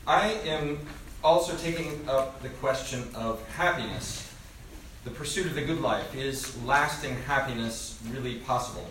I am also taking up the question of happiness, the pursuit of the good life. Is lasting happiness really possible?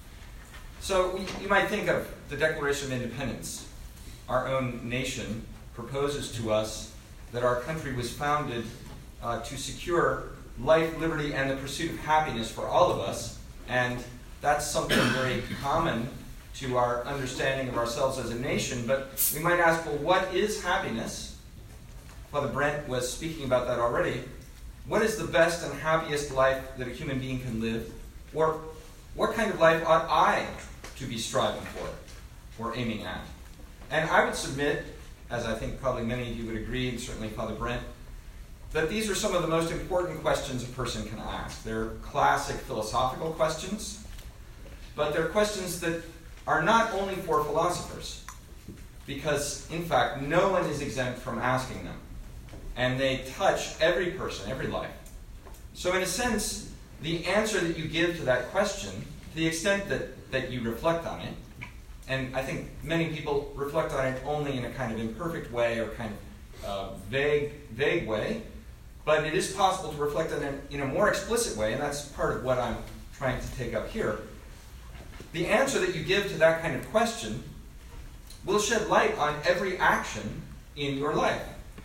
So you might think of the Declaration of Independence. Our own nation proposes to us that our country was founded to secure life, liberty, and the pursuit of happiness for all of us, and that's something very common to our understanding of ourselves as a nation. But we might ask, well, what is happiness? Father Brent was speaking about that already. What is the best and happiest life that a human being can live? Or what kind of life ought I to be striving for or aiming at? And I would submit, as I think probably many of you would agree, and certainly Father Brent, that these are some of the most important questions a person can ask. They're classic philosophical questions, but they're questions that are not only for philosophers, because, in fact, no one is exempt from asking them. And they touch every person, every life. So in a sense, the answer that you give to that question, to the extent that you reflect on it, and I think many people reflect on it only in a kind of imperfect way or kind of vague way, but it is possible to reflect on it in a more explicit way, and that's part of what I'm trying to take up here. The answer that you give to that kind of question will shed light on every action in your life,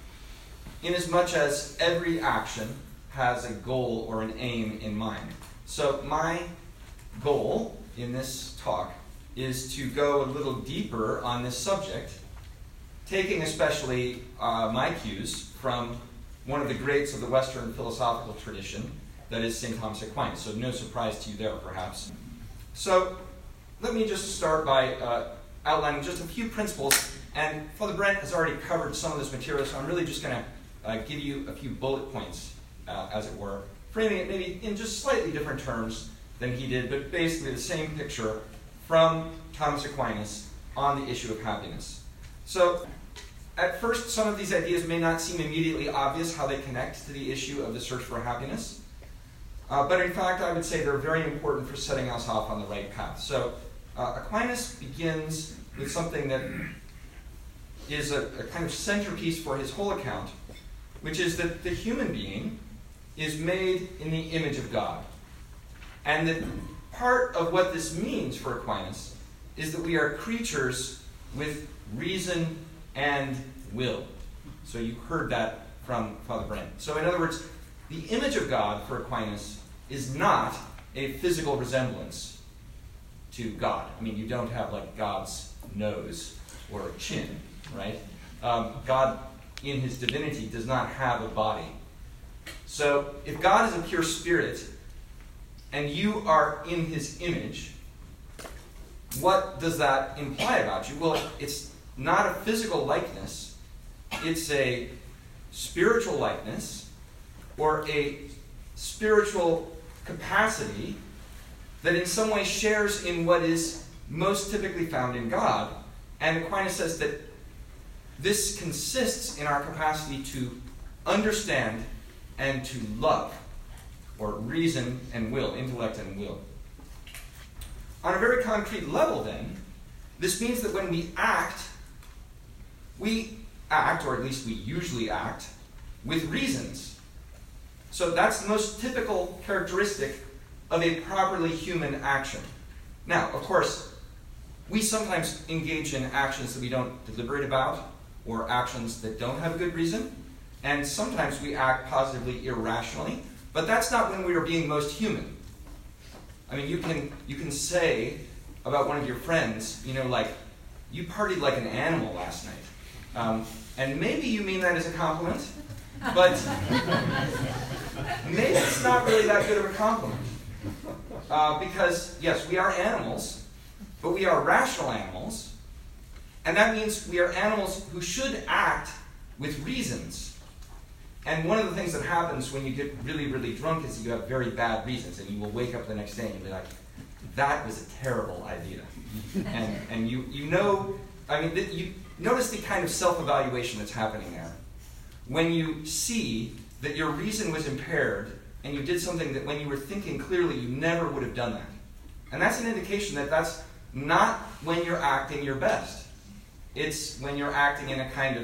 inasmuch as every action has a goal or an aim in mind. So my goal in this talk is to go a little deeper on this subject, taking especially my cues from one of the greats of the Western philosophical tradition, that is St. Thomas Aquinas. So no surprise to you there, perhaps. So let me just start by outlining just a few principles, and Father Brent has already covered some of this material, so I'm really just going to give you a few bullet points, as it were, framing it maybe in just slightly different terms than he did, but basically the same picture from Thomas Aquinas on the issue of happiness. So, at first, some of these ideas may not seem immediately obvious how they connect to the issue of the search for happiness, but in fact, I would say they're very important for setting us off on the right path. So, Aquinas begins with something that is a kind of centerpiece for his whole account, which is that the human being is made in the image of God. And that part of what this means for Aquinas is that we are creatures with reason and will. So you heard that from Father Brent. So in other words, the image of God for Aquinas is not a physical resemblance to God. I mean, you don't have like God's nose or chin, right? God, in his divinity, does not have a body. So if God is a pure spirit and you are in his image, what does that imply about you? Well, it's not a physical likeness. It's a spiritual likeness or a spiritual capacity that in some way shares in what is most typically found in God. And Aquinas says that this consists in our capacity to understand and to love, or reason and will, intellect and will. On a very concrete level, then, this means that when we act, or at least we usually act, with reasons. So that's the most typical characteristic of a properly human action. Now, of course, we sometimes engage in actions that we don't deliberate about, or actions that don't have a good reason, and sometimes we act positively irrationally, but that's not when we are being most human. I mean, you can say about one of your friends, like, you partied like an animal last night. And maybe you mean that as a compliment, but maybe it's not really that good of a compliment. Because, yes, we are animals, but we are rational animals, and that means we are animals who should act with reasons. And one of the things that happens when you get really, really drunk is that you have very bad reasons, and you will wake up the next day and you'll be like, that was a terrible idea. And you notice the kind of self-evaluation that's happening there. When you see that your reason was impaired and you did something that when you were thinking clearly you never would have done that. And that's an indication that that's not when you're acting your best. It's when you're acting in a kind of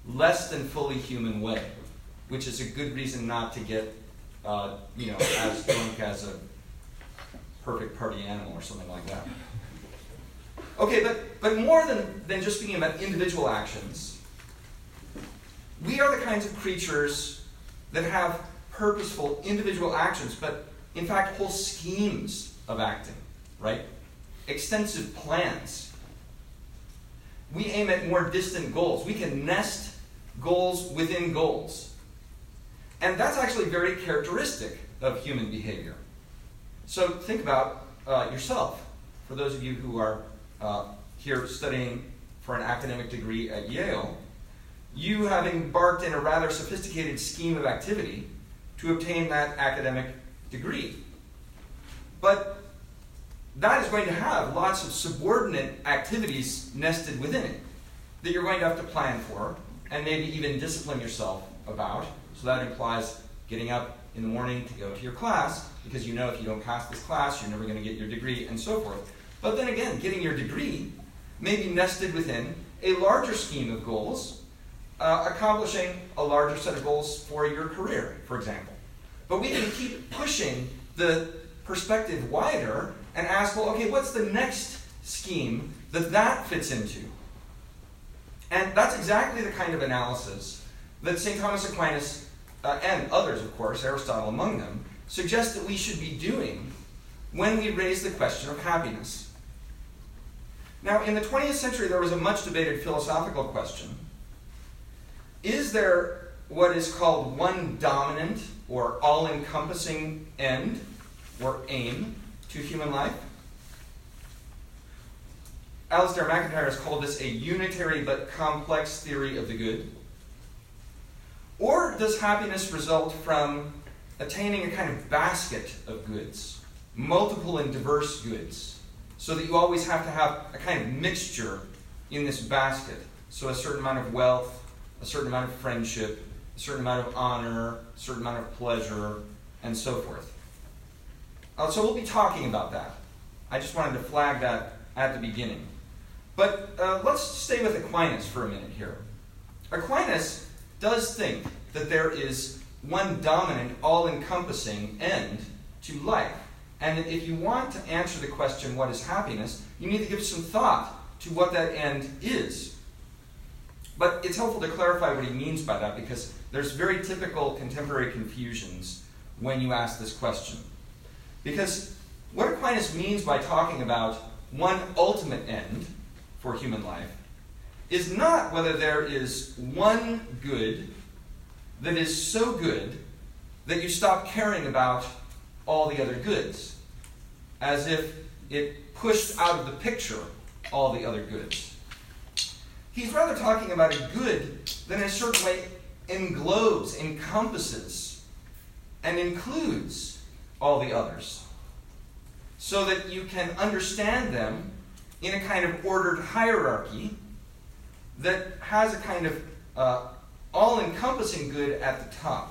less than fully human way, which is a good reason not to get, as drunk as a perfect party animal or something like that. Okay, but more than just speaking about individual actions, we are the kinds of creatures that have purposeful individual actions, but in fact whole schemes of acting, right? Extensive plans. We aim at more distant goals. We can nest goals within goals. And that's actually very characteristic of human behavior. So think about yourself. For those of you who are here studying for an academic degree at Yale, you have embarked in a rather sophisticated scheme of activity to obtain that academic degree. But that is going to have lots of subordinate activities nested within it that you're going to have to plan for and maybe even discipline yourself about. So that implies getting up in the morning to go to your class, because you know if you don't pass this class, you're never going to get your degree, and so forth. But then again, getting your degree may be nested within a larger scheme of goals, accomplishing a larger set of goals for your career, for example. But we can keep pushing the perspective wider and ask, well, okay, what's the next scheme that fits into? And that's exactly the kind of analysis that St. Thomas Aquinas, and others, of course, Aristotle among them, suggest that we should be doing when we raise the question of happiness. Now, in the 20th century, there was a much debated philosophical question. Is there what is called one dominant or all-encompassing end or aim to human life? Alasdair MacIntyre has called this a unitary but complex theory of the good. Or does happiness result from attaining a kind of basket of goods, multiple and diverse goods, so that you always have to have a kind of mixture in this basket? So a certain amount of wealth, a certain amount of friendship, a certain amount of honor, a certain amount of pleasure, and so forth. So we'll be talking about that. I just wanted to flag that at the beginning. But let's stay with Aquinas for a minute here. Aquinas does think that there is one dominant, all-encompassing end to life. And that if you want to answer the question, what is happiness, you need to give some thought to what that end is. But it's helpful to clarify what he means by that, because there's very typical contemporary confusions when you ask this question. Because what Aquinas means by talking about one ultimate end for human life is not whether there is one good that is so good that you stop caring about all the other goods, as if it pushed out of the picture all the other goods. He's rather talking about a good that in a certain way englobes, encompasses, and includes all the others, so that you can understand them in a kind of ordered hierarchy that has a kind of all-encompassing good at the top.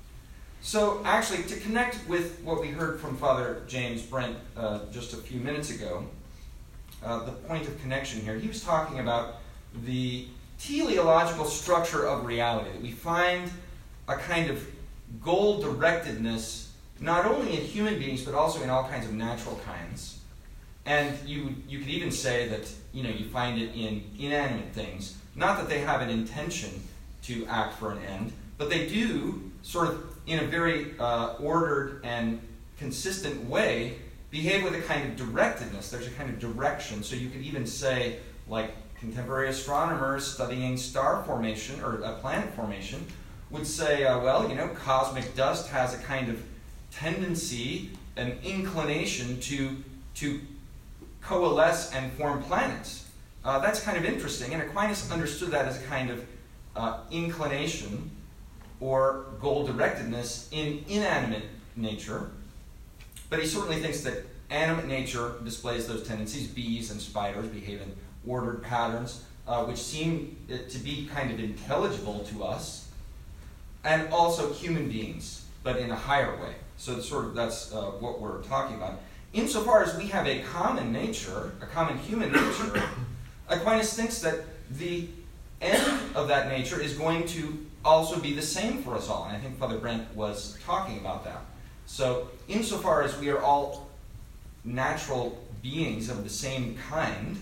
So actually, to connect with what we heard from Father James Brent just a few minutes ago, the point of connection here, he was talking about the teleological structure of reality, that we find a kind of goal-directedness not only in human beings, but also in all kinds of natural kinds. And you could even say that you find it in inanimate things. Not that they have an intention to act for an end, but they do, sort of in a very ordered and consistent way, behave with a kind of directedness. There's a kind of direction. So you could even say, like contemporary astronomers studying star formation or planet formation would say, cosmic dust has a kind of tendency, an inclination to coalesce and form planets. That's kind of interesting, and Aquinas understood that as a kind of inclination or goal-directedness in inanimate nature, but he certainly thinks that animate nature displays those tendencies. Bees and spiders behave in ordered patterns, which seem to be kind of intelligible to us, and also human beings, but in a higher way. So that's what we're talking about. Insofar as we have a common nature, a common human nature, Aquinas thinks that the end of that nature is going to also be the same for us all. And I think Father Brent was talking about that. So insofar as we are all natural beings of the same kind,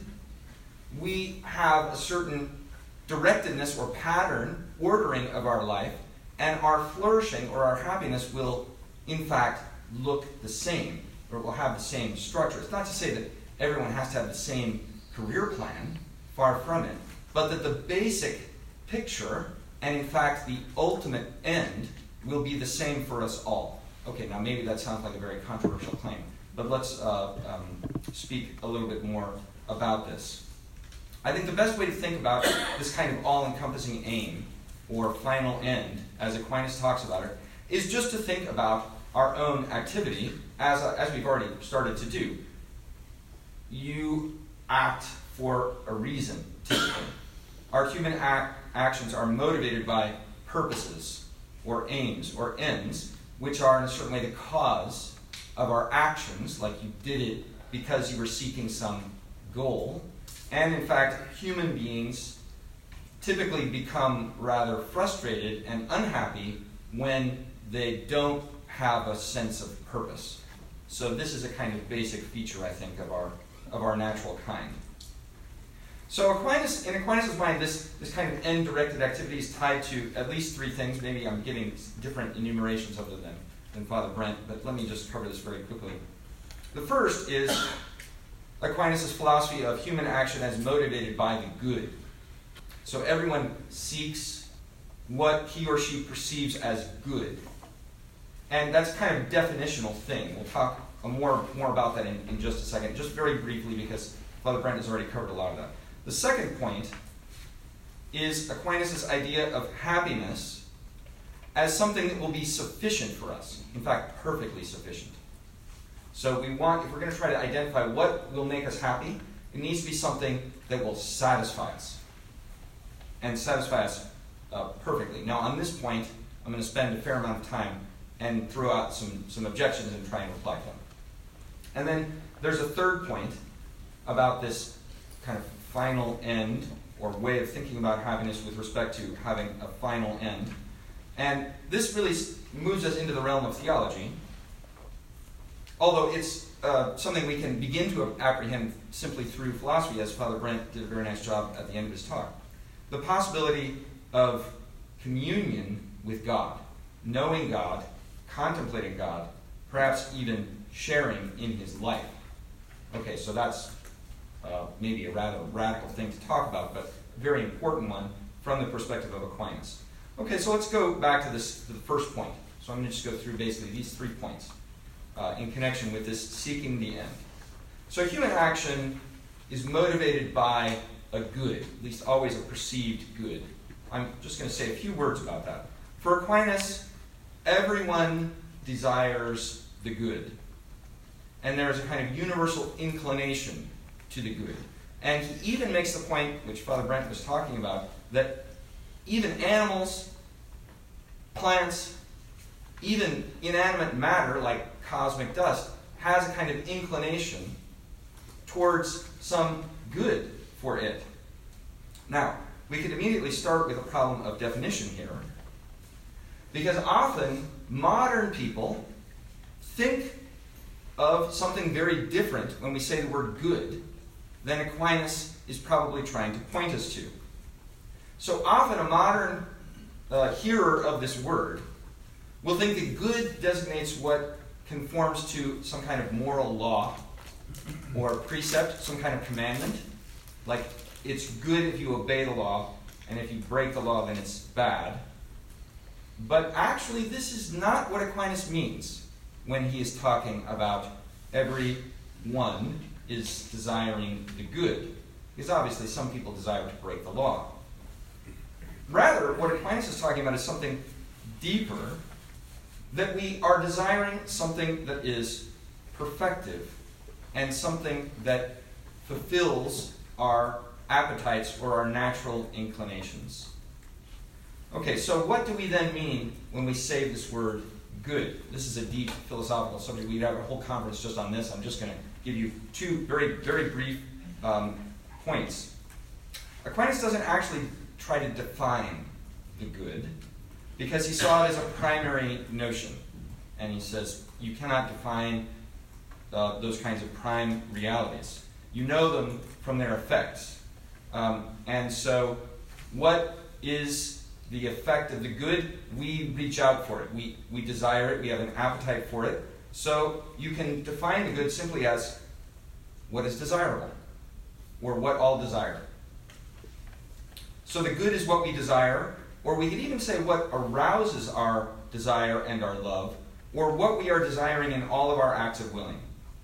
we have a certain directedness or pattern, ordering of our life, and our flourishing or our happiness will, in fact, look the same, or will have the same structure. It's not to say that everyone has to have the same career plan, far from it, but that the basic picture, and in fact the ultimate end, will be the same for us all. Okay, now maybe that sounds like a very controversial claim, but let's speak a little bit more about this. I think the best way to think about this kind of all-encompassing aim, or final end, as Aquinas talks about it, is just to think about our own activity, as we've already started to do. You act for a reason, typically. Our human actions are motivated by purposes, or aims, or ends, which are in a certain way the cause of our actions, like you did it because you were seeking some goal. And in fact, human beings typically become rather frustrated and unhappy when they don't have a sense of purpose. So this is a kind of basic feature, I think, of our natural kind. So in Aquinas' mind, this kind of end-directed activity is tied to at least three things. Maybe I'm giving different enumerations of them than Father Brent, but let me just cover this very quickly. The first is Aquinas' philosophy of human action as motivated by the good. So everyone seeks what he or she perceives as good. And that's kind of a definitional thing. We'll talk more about that in just a second, just very briefly, because Father Brent has already covered a lot of that. The second point is Aquinas' idea of happiness as something that will be sufficient for us. In fact, perfectly sufficient. So if we're going to try to identify what will make us happy, it needs to be something that will satisfy us. And satisfy us perfectly. Now, on this point, I'm going to spend a fair amount of time and throw out some objections and try and reply to them. And then there's a third point about this kind of final end, or way of thinking about happiness with respect to having a final end. And this really moves us into the realm of theology, although it's something we can begin to apprehend simply through philosophy, as Father Brent did a very nice job at the end of his talk. The possibility of communion with God, knowing God, contemplating God, perhaps even sharing in his life. Okay, so that's maybe a rather radical thing to talk about, but a very important one from the perspective of Aquinas. Okay, so let's go back to the first point. So I'm going to just go through basically these 3 points in connection with this seeking the end. So human action is motivated by a good, at least always a perceived good. I'm just going to say a few words about that. For Aquinas, everyone desires the good. And there is a kind of universal inclination to the good. And he even makes the point, which Father Brent was talking about, that even animals, plants, even inanimate matter like cosmic dust has a kind of inclination towards some good for it. Now, we could immediately start with a problem of definition here, because often modern people think of something very different when we say the word good than Aquinas is probably trying to point us to. So often a modern hearer of this word will think that good designates what conforms to some kind of moral law or precept, some kind of commandment. Like, it's good if you obey the law, and if you break the law, then it's bad. But actually, this is not what Aquinas means when he is talking about everyone is desiring the good. Because obviously some people desire to break the law. Rather, what Aquinas is talking about is something deeper, that we are desiring something that is perfective and something that fulfills our appetites or our natural inclinations. Okay, so what do we then mean when we say this word good? This is a deep philosophical subject. We'd have a whole conference just on this. I'm just going to give you 2 very, very brief points. Aquinas doesn't actually try to define the good because he saw it as a primary notion. And he says, you cannot define those kinds of prime realities. You know them from their effects. And so what is the effect of the good? We reach out for it. We desire it. We have an appetite for it. So you can define the good simply as what is desirable, or what all desire. So the good is what we desire, or we could even say what arouses our desire and our love, or what we are desiring in all of our acts of willing.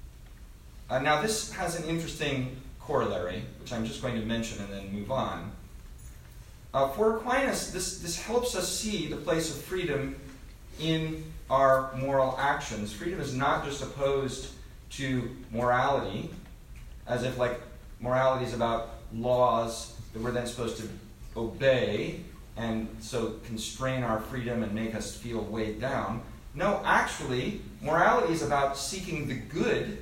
Now this has an interesting corollary, which I'm just going to mention and then move on. For Aquinas, this helps us see the place of freedom in our moral actions. Freedom is not just opposed to morality, as if like morality is about laws that we're then supposed to obey, and so constrain our freedom and make us feel weighed down. No, actually, morality is about seeking the good,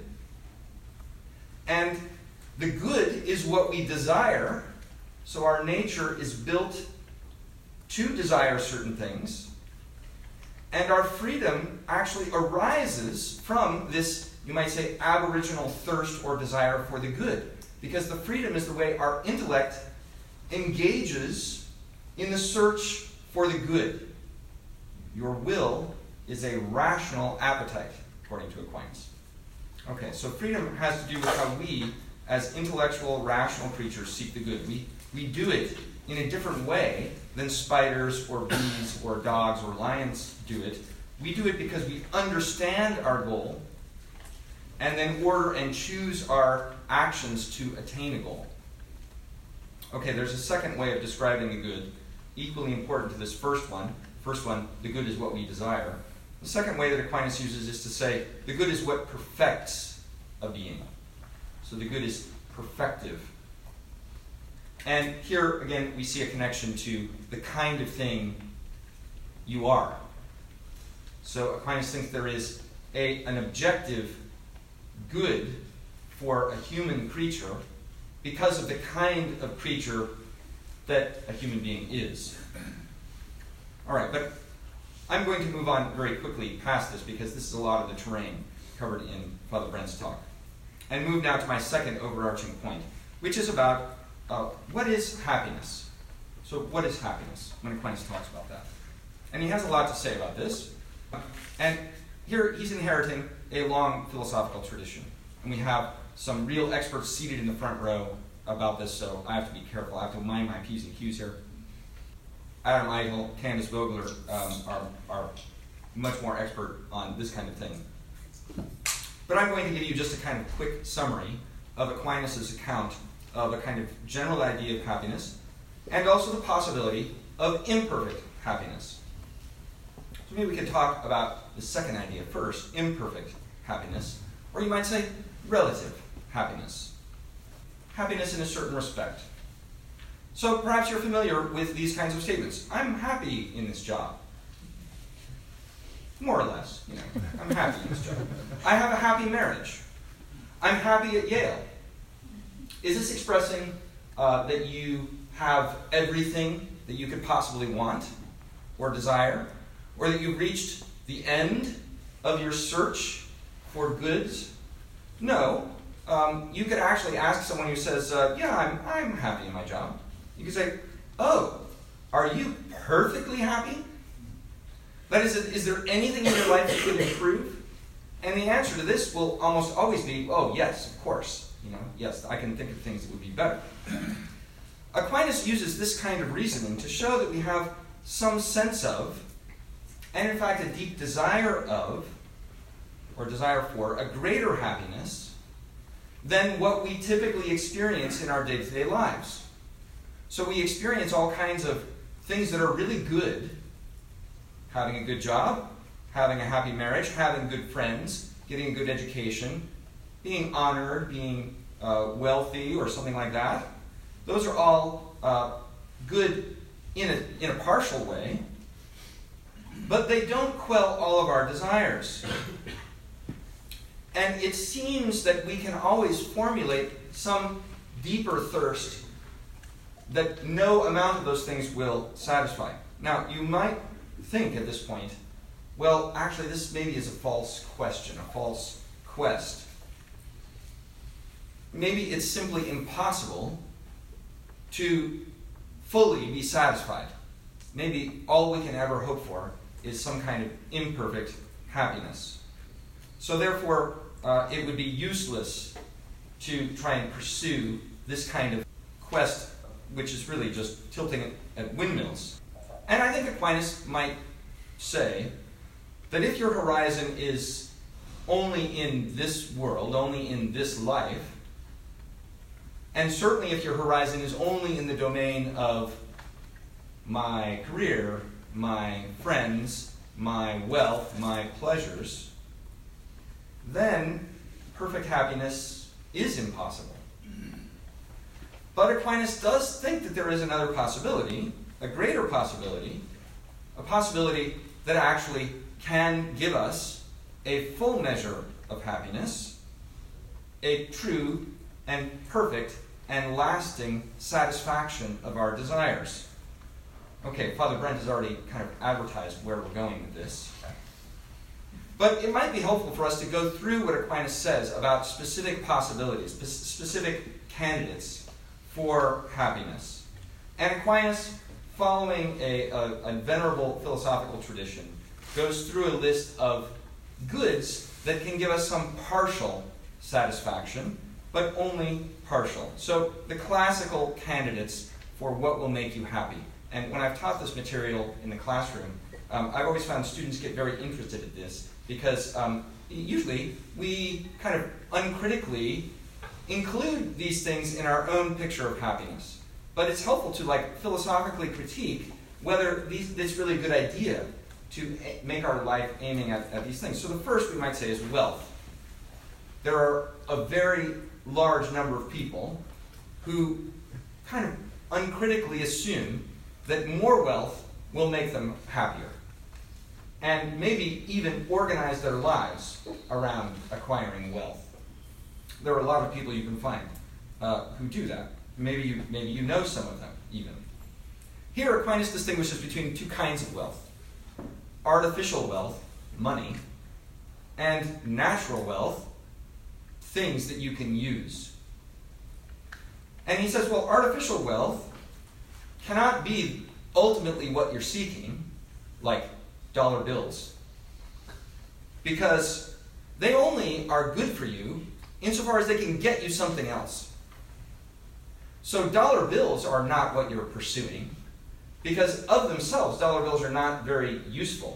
and the good is what we desire, so our nature is built to desire certain things, and our freedom actually arises from this, you might say, aboriginal thirst or desire for the good, because the freedom is the way our intellect engages in the search for the good. Your will is a rational appetite, according to Aquinas. Okay, so freedom has to do with how we, as intellectual, rational creatures, seek the good. We do it in a different way than spiders or bees or dogs or lions do it. We do it because we understand our goal and then order and choose our actions to attain a goal. Okay, there's a second way of describing the good, equally important to this first one. First one, the good is what we desire. The second way that Aquinas uses is to say the good is what perfects a being. So the good is perfective. And here, again, we see a connection to the kind of thing you are. So Aquinas thinks there is an objective good for a human creature because of the kind of creature that a human being is. All right, but I'm going to move on very quickly past this because this is a lot of the terrain covered in Father Brent's talk. And move now to my second overarching point, which is about what is happiness? So what is happiness when Aquinas talks about that? And he has a lot to say about this. And here he's inheriting a long philosophical tradition. And we have some real experts seated in the front row about this, so I have to be careful. I have to mind my P's and Q's here. Adam Eichel, Candace Vogler are much more expert on this kind of thing. But I'm going to give you just a kind of quick summary of Aquinas' account of a kind of general idea of happiness, and also the possibility of imperfect happiness. So maybe we could talk about the second idea first, imperfect happiness, or you might say relative happiness. Happiness in a certain respect. So perhaps you're familiar with these kinds of statements. I'm happy in this job. More or less, I'm happy in this job. I have a happy marriage. I'm happy at Yale. Is this expressing that you have everything that you could possibly want or desire? Or that you've reached the end of your search for goods? No. You could actually ask someone who says, yeah, I'm happy in my job. You could say, oh, are you perfectly happy? That is there anything in your life that could improve? And the answer to this will almost always be, oh, yes, of course. Yes, I can think of things that would be better. Aquinas uses this kind of reasoning to show that we have some sense of, and in fact a deep desire of, or desire for, a greater happiness than what we typically experience in our day-to-day lives. So we experience all kinds of things that are really good. Having a good job, having a happy marriage, having good friends, getting a good education, being honored, being wealthy or something like that. Those are all good in a partial way, but they don't quell all of our desires. And it seems that we can always formulate some deeper thirst that no amount of those things will satisfy. Now, you might think at this point, well, actually, this maybe is a false question, a false quest. Maybe it's simply impossible to fully be satisfied. Maybe all we can ever hope for is some kind of imperfect happiness. So therefore, it would be useless to try and pursue this kind of quest, which is really just tilting it at windmills. And I think Aquinas might say that if your horizon is only in this world, only in this life, and certainly if your horizon is only in the domain of my career, my friends, my wealth, my pleasures, then perfect happiness is impossible. But Aquinas does think that there is another possibility, a greater possibility, a possibility that actually can give us a full measure of happiness, a true and perfect and lasting satisfaction of our desires. Okay, Father Brent has already kind of advertised where we're going with this. But it might be helpful for us to go through what Aquinas says about specific possibilities, specific candidates for happiness. And Aquinas, following a venerable philosophical tradition, goes through a list of goods that can give us some partial satisfaction, but only partial. So the classical candidates for what will make you happy. And when I've taught this material in the classroom, I've always found students get very interested in this because usually we kind of uncritically include these things in our own picture of happiness. But it's helpful to philosophically critique whether it's really a good idea to make our life aiming at these things. So the first we might say is wealth. There are a very large number of people who kind of uncritically assume that more wealth will make them happier, and maybe even organize their lives around acquiring wealth. There are a lot of people you can find who do that. Maybe you know some of them even. Here Aquinas distinguishes between two kinds of wealth: artificial wealth, money, and natural wealth, things that you can use. And he says, well, artificial wealth cannot be ultimately what you're seeking, like dollar bills, because they only are good for you insofar as they can get you something else. So dollar bills are not what you're pursuing, because of themselves, dollar bills are not very useful.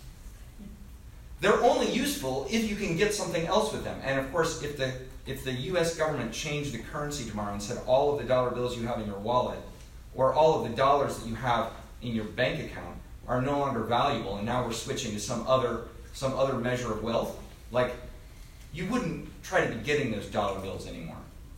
They're only useful if you can get something else with them. And of course, if the U.S. government changed the currency tomorrow and said all of the dollar bills you have in your wallet or all of the dollars that you have in your bank account are no longer valuable, and now we're switching to some other measure of wealth, you wouldn't try to be getting those dollar bills anymore.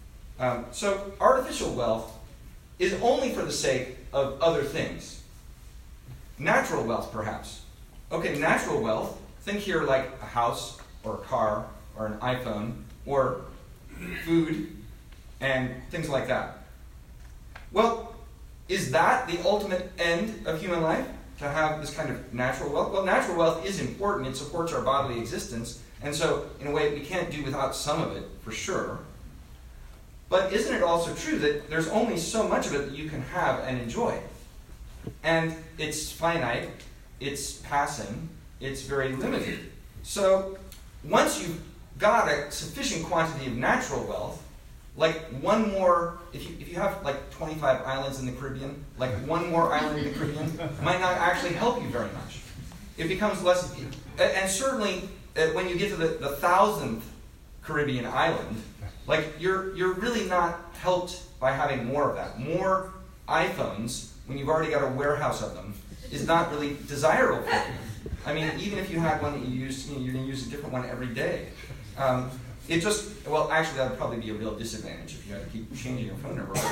So artificial wealth is only for the sake of other things. Natural wealth, perhaps. Okay, natural wealth, think here like a house or a car or an iPhone or food and things like that. Well, is that the ultimate end of human life, to have this kind of natural wealth? Well, natural wealth is important. It supports our bodily existence. And so, in a way, we can't do without some of it, for sure. But isn't it also true that there's only so much of it that you can have and enjoy? And it's finite, it's passing, it's very limited. So once you've got a sufficient quantity of natural wealth, one more, if you have 25 islands in the Caribbean, one more island in the Caribbean might not actually help you very much. It becomes less, and certainly when you get to the 1,000th Caribbean island, you're really not helped by having more of that. More iPhones, when you've already got a warehouse of them, is not really desirable for you. I mean, even if you had one that you used, you're going to use a different one every day. Actually, that would probably be a real disadvantage if you had to keep changing your phone number.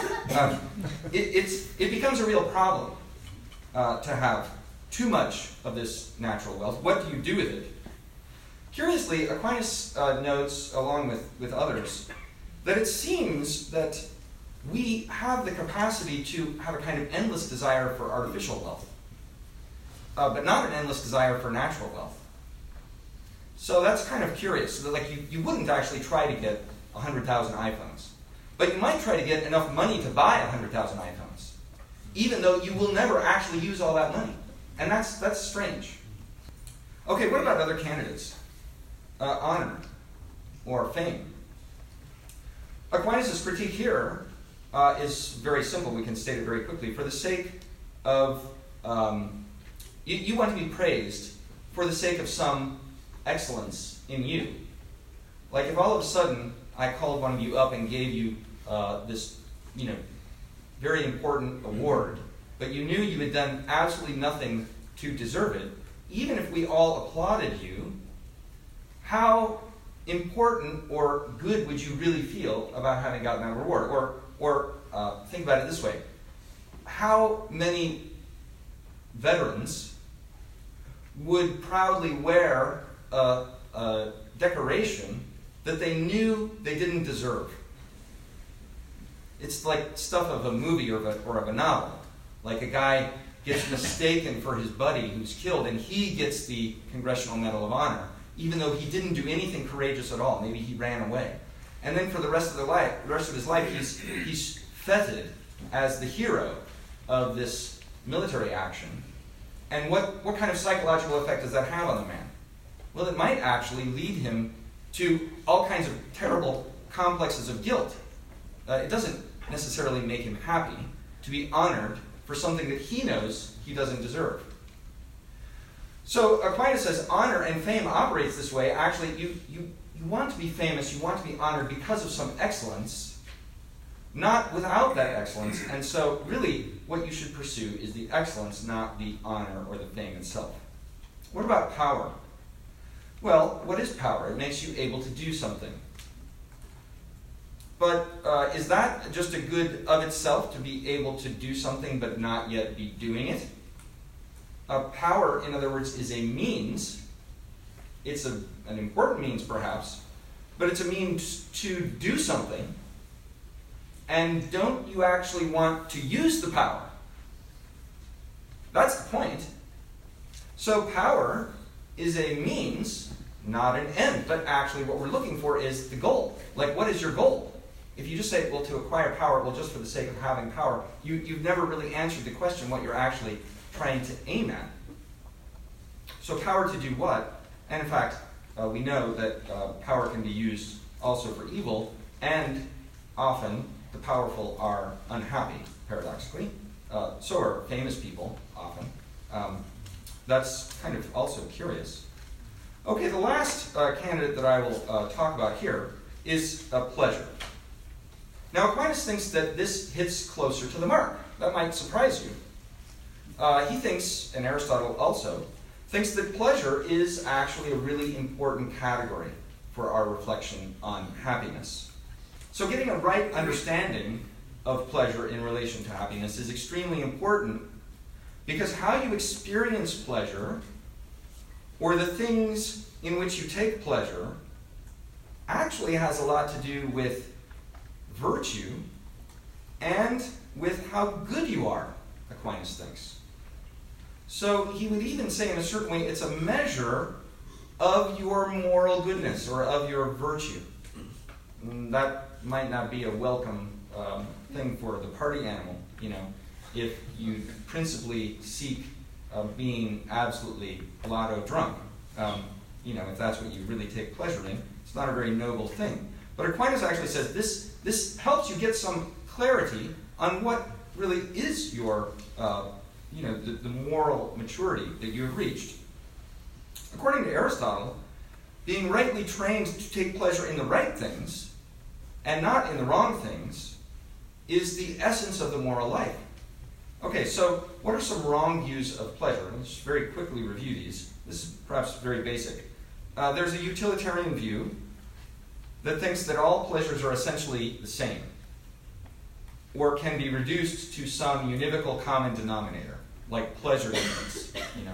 It becomes a real problem to have too much of this natural wealth. What do you do with it? Curiously, Aquinas notes, along with others, that it seems that we have the capacity to have a kind of endless desire for artificial wealth, but not an endless desire for natural wealth. So that's kind of curious. So that, like, you wouldn't actually try to get 100,000 iPhones, but you might try to get enough money to buy 100,000 iPhones, even though you will never actually use all that money. And that's strange. Okay, what about other candidates? Honor or fame. Aquinas' critique here is very simple. We can state it very quickly. For the sake of, you want to be praised for the sake of some excellence in you. Like if all of a sudden I called one of you up and gave you this, very important award, but you knew you had done absolutely nothing to deserve it, even if we all applauded you, how important or good would you really feel about having gotten that reward? Or think about it this way. How many veterans would proudly wear a decoration that they knew they didn't deserve? It's like stuff of a movie or of a novel. Like a guy gets mistaken for his buddy who's killed, and he gets the Congressional Medal of Honor, even though he didn't do anything courageous at all. Maybe he ran away. And then for the rest of his life, he's feted as the hero of this military action. And what kind of psychological effect does that have on the man? Well, it might actually lead him to all kinds of terrible complexes of guilt. It doesn't necessarily make him happy to be honored for something that he knows he doesn't deserve. So Aquinas says honor and fame operates this way. Actually, you want to be famous, you want to be honored because of some excellence, not without that excellence. And so really what you should pursue is the excellence, not the honor or the fame itself. What about power? Well, what is power? It makes you able to do something. But is that just a good of itself, to be able to do something but not yet be doing it? Power, in other words, is a means. It's an important means, perhaps, but it's a means to do something. And don't you actually want to use the power? That's the point. So power is a means, not an end, but actually what we're looking for is the goal. Like, what is your goal? If you just say, well, to acquire power, well, just for the sake of having power, you've never really answered the question what you're actually trying to aim at. So power to do what? And in fact, we know that power can be used also for evil, and often the powerful are unhappy, paradoxically. So are famous people, often. That's kind of also curious. Okay, the last candidate that I will talk about here is pleasure. Now, Aquinas thinks that this hits closer to the mark. That might surprise you. He thinks, and Aristotle also, thinks that pleasure is actually a really important category for our reflection on happiness. So getting a right understanding of pleasure in relation to happiness is extremely important, because how you experience pleasure, or the things in which you take pleasure, actually has a lot to do with virtue and with how good you are, Aquinas thinks. So he would even say in a certain way it's a measure of your moral goodness or of your virtue. That might not be a welcome thing for the party animal, if you principally seek being absolutely blotto drunk. If that's what you really take pleasure in, it's not a very noble thing. But Aquinas actually says this helps you get some clarity on what really is your, the moral maturity that you have reached. According to Aristotle, being rightly trained to take pleasure in the right things and not in the wrong things is the essence of the moral life. Okay, so what are some wrong views of pleasure? Let's just very quickly review these. This is perhaps very basic. There's a utilitarian view that thinks that all pleasures are essentially the same, or can be reduced to some univocal common denominator, like pleasure units.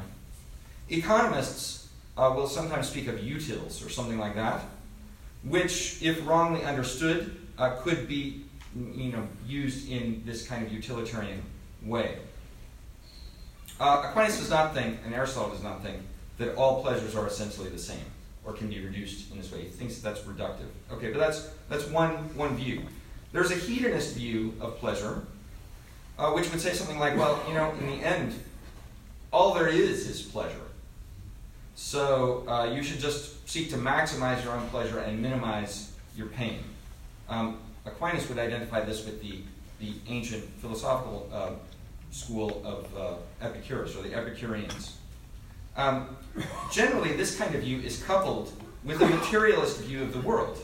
Economists will sometimes speak of utils or something like that, which, if wrongly understood, could be used in this kind of utilitarian way. Aquinas does not think, and Aristotle does not think, that all pleasures are essentially the same or can be reduced in this way. He thinks that's reductive. Okay, but that's one view. There's a hedonist view of pleasure, which would say something like, well, in the end, all there is pleasure. So you should just seek to maximize your own pleasure and minimize your pain. Aquinas would identify this with the ancient philosophical school of Epicurus, or the Epicureans. Generally, this kind of view is coupled with a materialist view of the world,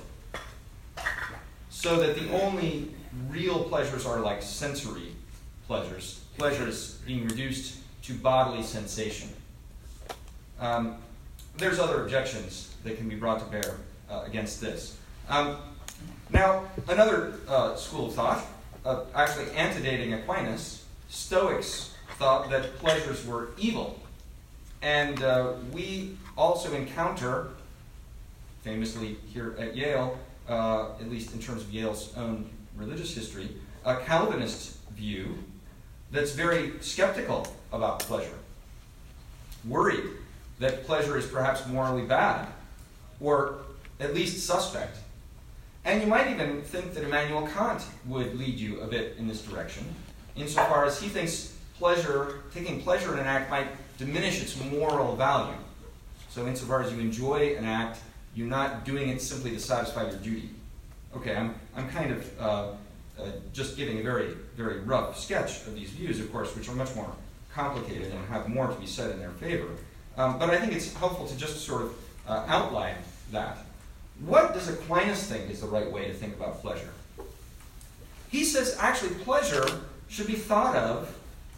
so that the only real pleasures are like sensory pleasures being reduced to bodily sensation. There's other objections that can be brought to bear against this. Now, another school of thought, actually antedating Aquinas, Stoics thought that pleasures were evil. And we also encounter, famously here at Yale, at least in terms of Yale's own religious history, a Calvinist view that's very skeptical about pleasure, worried that pleasure is perhaps morally bad, or at least suspect. And you might even think that Immanuel Kant would lead you a bit in this direction, insofar as he thinks taking pleasure in an act might diminish its moral value. So insofar as you enjoy an act, you're not doing it simply to satisfy your duty. Okay, I'm kind of just giving a very, very rough sketch of these views, of course, which are much more complicated and have more to be said in their favor. But I think it's helpful to just sort of outline that. What does Aquinas think is the right way to think about pleasure? He says actually pleasure should be thought of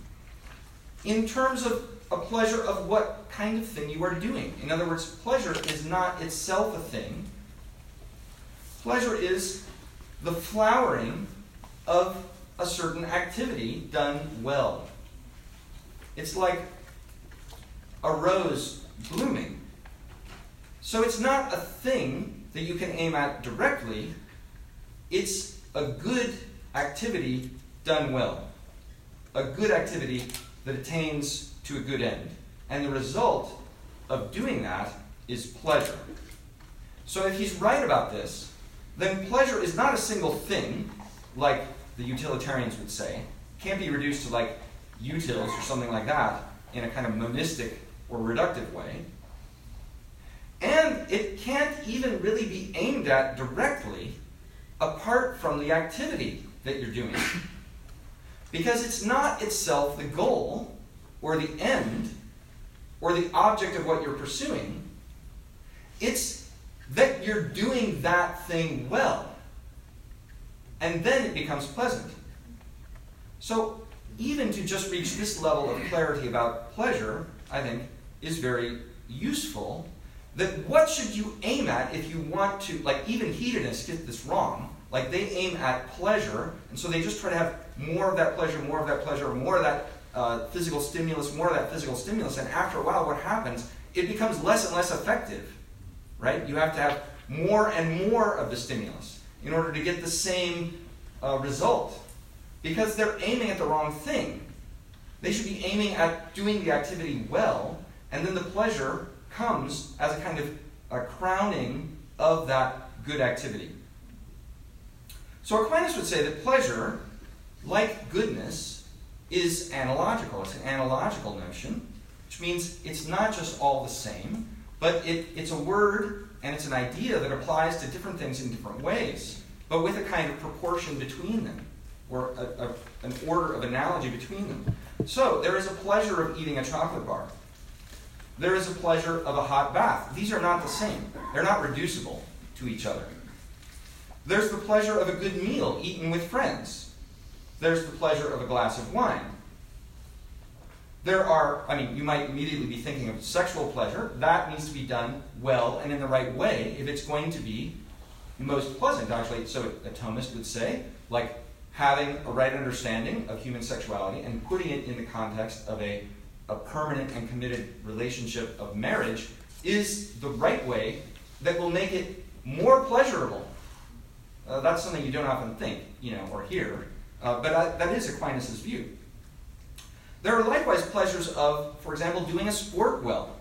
in terms of a pleasure of what kind of thing you are doing. In other words, pleasure is not itself a thing. Pleasure is the flowering of a certain activity done well. It's like a rose blooming. So it's not a thing that you can aim at directly. It's a good activity done well. A good activity that attains to a good end. And the result of doing that is pleasure. So if he's right about this, then pleasure is not a single thing, like the utilitarians would say. It can't be reduced to like utils or something like that in a kind of monistic or reductive way. And it can't even really be aimed at directly apart from the activity that you're doing. Because it's not itself the goal or the end or the object of what you're pursuing. It's that you're doing that thing well. And then it becomes pleasant. So even to just reach this level of clarity about pleasure, I think, is very useful. That what should you aim at if you want to, like even hedonists get this wrong, like they aim at pleasure, and so they just try to have more of that pleasure, more of that pleasure, more of that physical stimulus, more of that physical stimulus, and after a while what happens, it becomes less and less effective, right? You have to have more and more of the stimulus in order to get the same result, because they're aiming at the wrong thing. They should be aiming at doing the activity well, and then the pleasure comes as a kind of a crowning of that good activity. So Aquinas would say that pleasure, like goodness, is analogical. It's an analogical notion, which means it's not just all the same, but it's a word and it's an idea that applies to different things in different ways, but with a kind of proportion between them, or an order of analogy between them. So there is a pleasure of eating a chocolate bar. There is a pleasure of a hot bath. These are not the same. They're not reducible to each other. There's the pleasure of a good meal eaten with friends. There's the pleasure of a glass of wine. You might immediately be thinking of sexual pleasure. That needs to be done well and in the right way if it's going to be most pleasant. Actually, so a Thomist would say, like having a right understanding of human sexuality and putting it in the context of a permanent and committed relationship of marriage is the right way that will make it more pleasurable That's something you don't often think, or hear, but that is Aquinas' view. There are likewise pleasures of, for example, doing a sport well.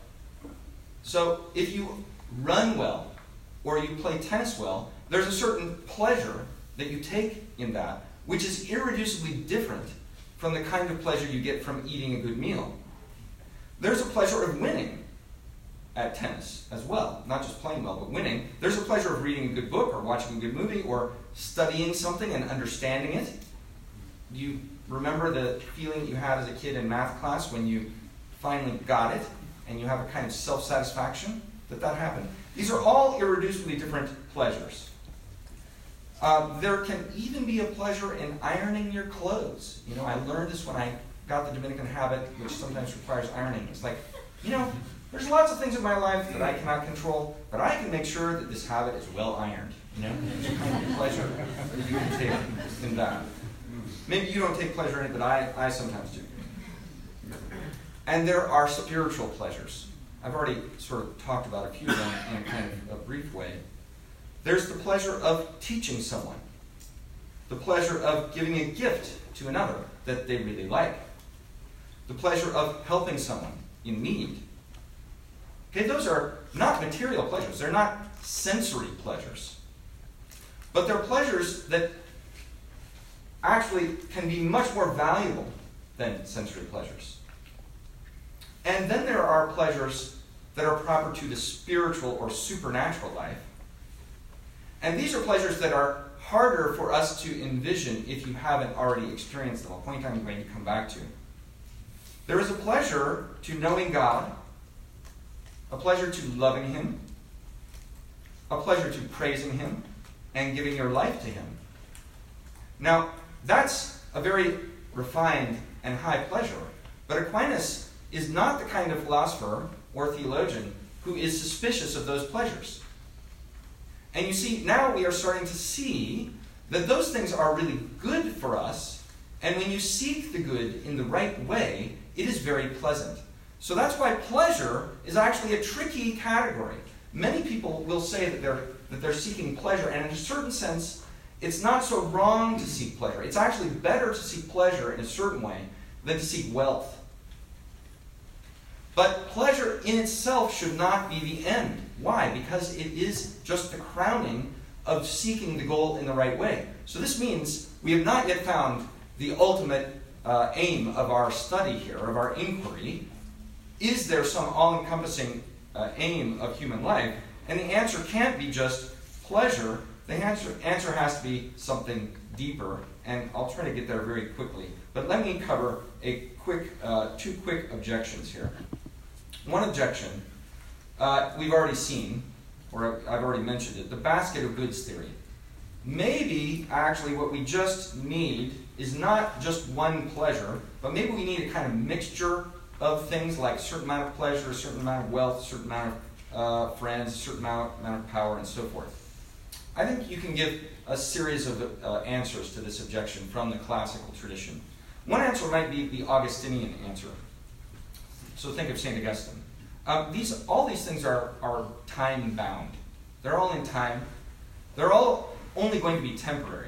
So if you run well, or you play tennis well, there's a certain pleasure that you take in that, which is irreducibly different from the kind of pleasure you get from eating a good meal. There's a pleasure of winning at tennis as well, not just playing well, but winning. There's a pleasure of reading a good book or watching a good movie or studying something and understanding it. Do you remember the feeling you had as a kid in math class when you finally got it and you have a kind of self-satisfaction that happened? These are all irreducibly different pleasures. There can even be a pleasure in ironing your clothes. I learned this when I got the Dominican habit, which sometimes requires ironing. It's like, there's lots of things in my life that I cannot control, but I can make sure that this habit is well ironed. There's a kind of pleasure that you can take in that. Maybe you don't take pleasure in it, but I sometimes do. And there are spiritual pleasures. I've already sort of talked about a few of them in a kind of a brief way. There's the pleasure of teaching someone. The pleasure of giving a gift to another that they really like. The pleasure of helping someone in need. Okay, those are not material pleasures. They're not sensory pleasures. But they're pleasures that actually can be much more valuable than sensory pleasures. And then there are pleasures that are proper to the spiritual or supernatural life. And these are pleasures that are harder for us to envision if you haven't already experienced them. A point I'm going to come back to. There is a pleasure to knowing God, a pleasure to loving Him, a pleasure to praising Him, and giving your life to Him. Now, that's a very refined and high pleasure, but Aquinas is not the kind of philosopher or theologian who is suspicious of those pleasures. And you see, now we are starting to see that those things are really good for us, and when you seek the good in the right way, it is very pleasant. So that's why pleasure is actually a tricky category. Many people will say that they're seeking pleasure, and in a certain sense, it's not so wrong to seek pleasure. It's actually better to seek pleasure in a certain way than to seek wealth. But pleasure in itself should not be the end. Why? Because it is just the crowning of seeking the goal in the right way. So this means we have not yet found the ultimate aim of our study here, of our inquiry. Is there some all-encompassing aim of human life? And the answer can't be just pleasure. The answer has to be something deeper, and I'll try to get there very quickly. But let me cover two quick objections here. One objection, we've already seen, or I've already mentioned it, the basket of goods theory. Maybe, actually, what we just need is not just one pleasure, but maybe we need a kind of mixture of things like a certain amount of pleasure, a certain amount of wealth, a certain amount of friends, a certain amount of power, and so forth. I think you can give a series of answers to this objection from the classical tradition. One answer might be the Augustinian answer. So think of St. Augustine. All these things are time-bound. They're all in time. They're all only going to be temporary.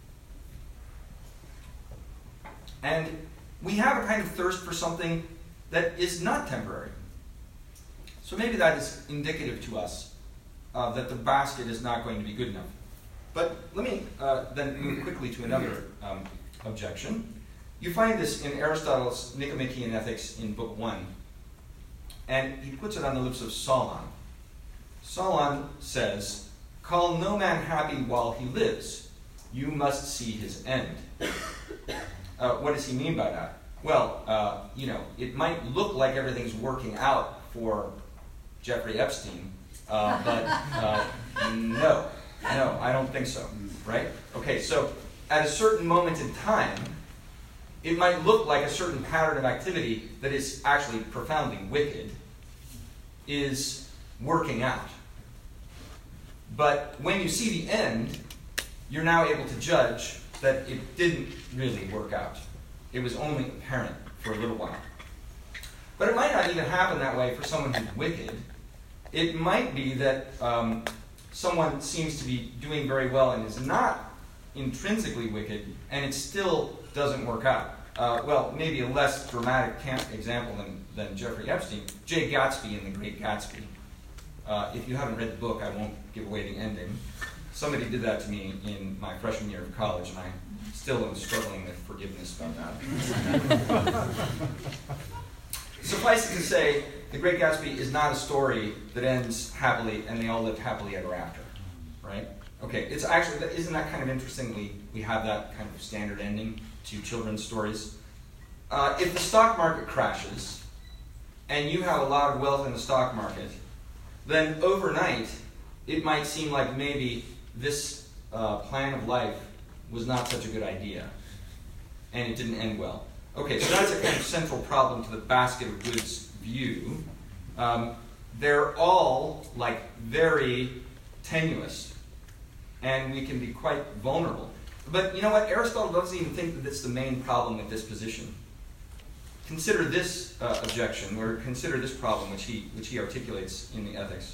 And we have a kind of thirst for something that is not temporary. So maybe that is indicative to us that the basket is not going to be good enough. But let me then move quickly to another objection. You find this in Aristotle's Nicomachean Ethics in Book 1. And he puts it on the lips of Solon. Solon says, "Call no man happy while he lives. You must see his end." What does he mean by that? Well, it might look like everything's working out for Jeffrey Epstein, but no, I don't think so, right? Okay, so at a certain moment in time, it might look like a certain pattern of activity that is actually profoundly wicked is working out. But when you see the end, you're now able to judge that it didn't really work out. It was only apparent for a little while. But it might not even happen that way for someone who's wicked. It might be that someone seems to be doing very well and is not intrinsically wicked, and it still doesn't work out. Well, maybe a less dramatic example than Jeffrey Epstein, Jay Gatsby in The Great Gatsby. If you haven't read the book, I won't give away the ending. Somebody did that to me in my freshman year of college, and I still am struggling with forgiveness about that. Suffice it to say, The Great Gatsby is not a story that ends happily and they all lived happily ever after, right? Okay, it's actually, isn't that kind of interesting? We have that kind of standard ending to children's stories. If the stock market crashes and you have a lot of wealth in the stock market, then overnight it might seem like maybe this plan of life was not such a good idea and it didn't end well. Okay, so that's a kind of central problem to the basket of goods view. They're all like very tenuous, and we can be quite vulnerable. But you know what? Aristotle doesn't even think that that's the main problem with this position. Consider this objection, or consider this problem which he articulates in the Ethics.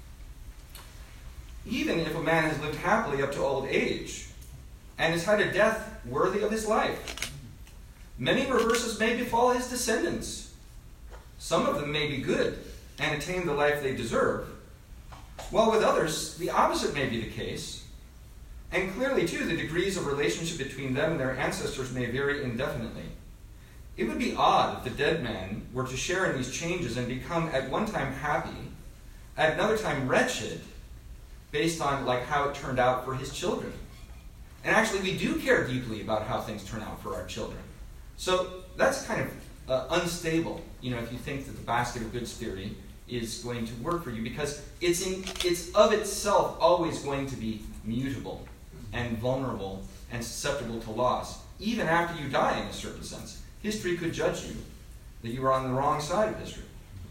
Even if a man has lived happily up to old age, and has had a death worthy of his life, many reverses may befall his descendants. Some of them may be good and attain the life they deserve, while with others the opposite may be the case. And clearly, too, the degrees of relationship between them and their ancestors may vary indefinitely. It would be odd if the dead man were to share in these changes and become at one time happy, at another time wretched, based on like how it turned out for his children. And actually, we do care deeply about how things turn out for our children. So that's kind of unstable, if you think that the basket of goods theory is going to work for you, because it's of itself always going to be mutable and vulnerable and susceptible to loss, even after you die in a certain sense. History could judge you that you were on the wrong side of history.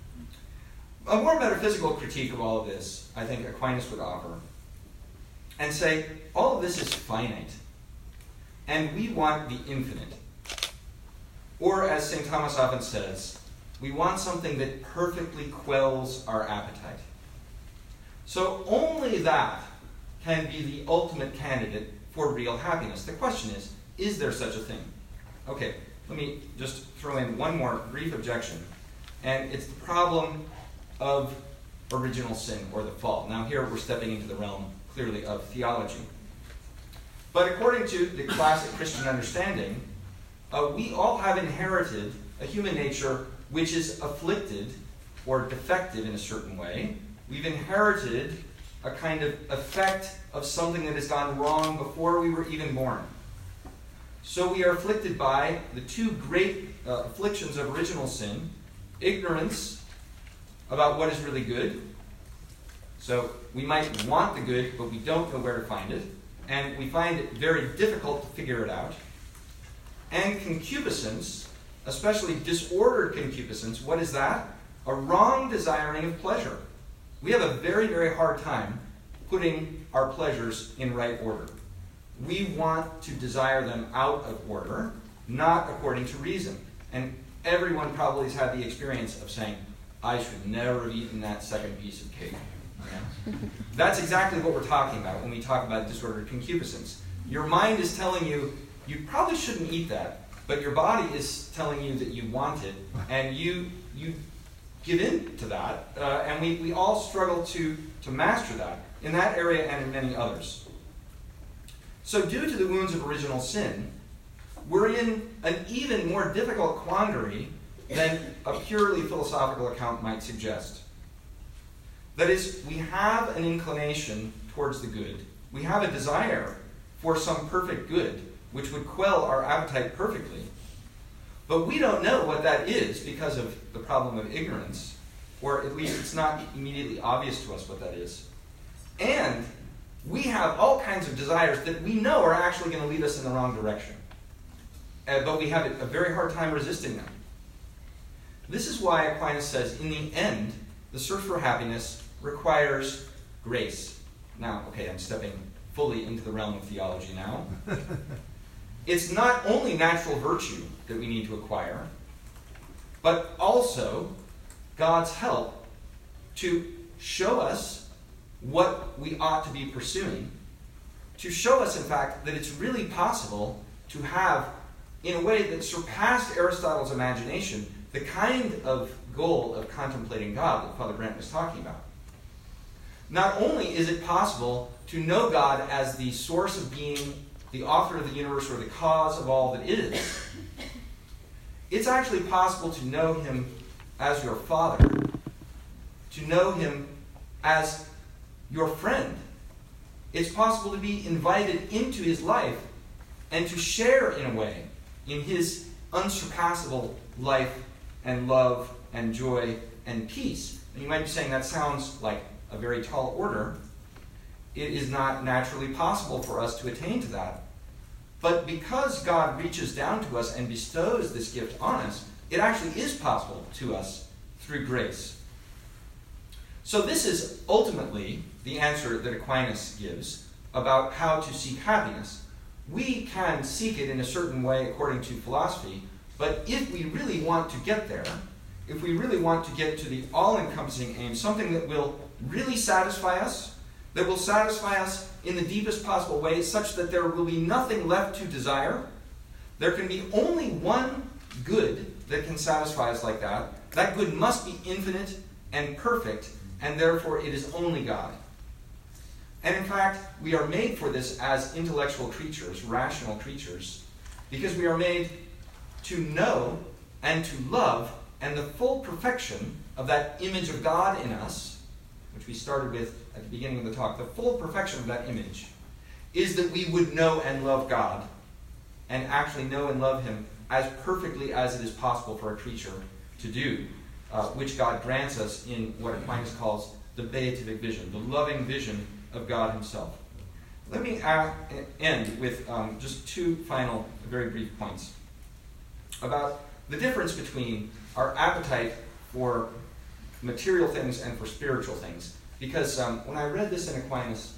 A more metaphysical critique of all of this, I think Aquinas would offer, and say, all of this is finite, and we want the infinite. Or, as St. Thomas often says, we want something that perfectly quells our appetite. So only that can be the ultimate candidate for real happiness. The question is there such a thing? Okay, let me just throw in one more brief objection, and it's the problem of original sin, or the fall. Now here we're stepping into the realm, clearly, of theology. But according to the classic Christian understanding, we all have inherited a human nature which is afflicted or defective in a certain way. We've inherited a kind of effect of something that has gone wrong before we were even born. So we are afflicted by the two great afflictions of original sin: ignorance about what is really good. So we might want the good, but we don't know where to find it, and we find it very difficult to figure it out. And concupiscence, especially disordered concupiscence. What is that? A wrong desiring of pleasure. We have a very, very hard time putting our pleasures in right order. We want to desire them out of order, not according to reason. And everyone probably has had the experience of saying, I should never have eaten that second piece of cake. Yeah? That's exactly what we're talking about when we talk about disordered concupiscence. Your mind is telling you, you probably shouldn't eat that, but your body is telling you that you want it, and you give in to that, and we all struggle to master that in that area and in many others. So due to the wounds of original sin, we're in an even more difficult quandary than a purely philosophical account might suggest. That is, we have an inclination towards the good. We have a desire for some perfect good, which would quell our appetite perfectly. But we don't know what that is because of the problem of ignorance, or at least it's not immediately obvious to us what that is. And we have all kinds of desires that we know are actually going to lead us in the wrong direction. But we have a very hard time resisting them. This is why Aquinas says, in the end, the search for happiness requires grace. Now, okay, I'm stepping fully into the realm of theology now. It's not only natural virtue that we need to acquire, but also God's help to show us what we ought to be pursuing, to show us, in fact, that it's really possible to have, in a way that surpassed Aristotle's imagination, the kind of goal of contemplating God that Father Brent was talking about. Not only is it possible to know God as the source of being, the author of the universe, or the cause of all that is, it's actually possible to know him as your Father, to know him as your friend. It's possible to be invited into his life and to share, in a way, in his unsurpassable life and love and joy and peace. And you might be saying that sounds like a very tall order. It is not naturally possible for us to attain to that. But because God reaches down to us and bestows this gift on us, it actually is possible to us through grace. So this is ultimately the answer that Aquinas gives about how to seek happiness. We can seek it in a certain way according to philosophy, but if we really want to get there, if we really want to get to the all-encompassing aim, something that will really satisfy us, that will satisfy us in the deepest possible way, such that there will be nothing left to desire, there can be only one good that can satisfy us like that. That good must be infinite and perfect, and therefore it is only God. And in fact, we are made for this as intellectual creatures, rational creatures, because we are made to know and to love, and the full perfection of that image of God in us, which we started with at the beginning of the talk, the full perfection of that image is that we would know and love God, and actually know and love him as perfectly as it is possible for a creature to do, which God grants us in what Aquinas calls the beatific vision, the loving vision of God himself. Let me end with just two final, very brief points about the difference between our appetite for material things and for spiritual things. Because when I read this in Aquinas,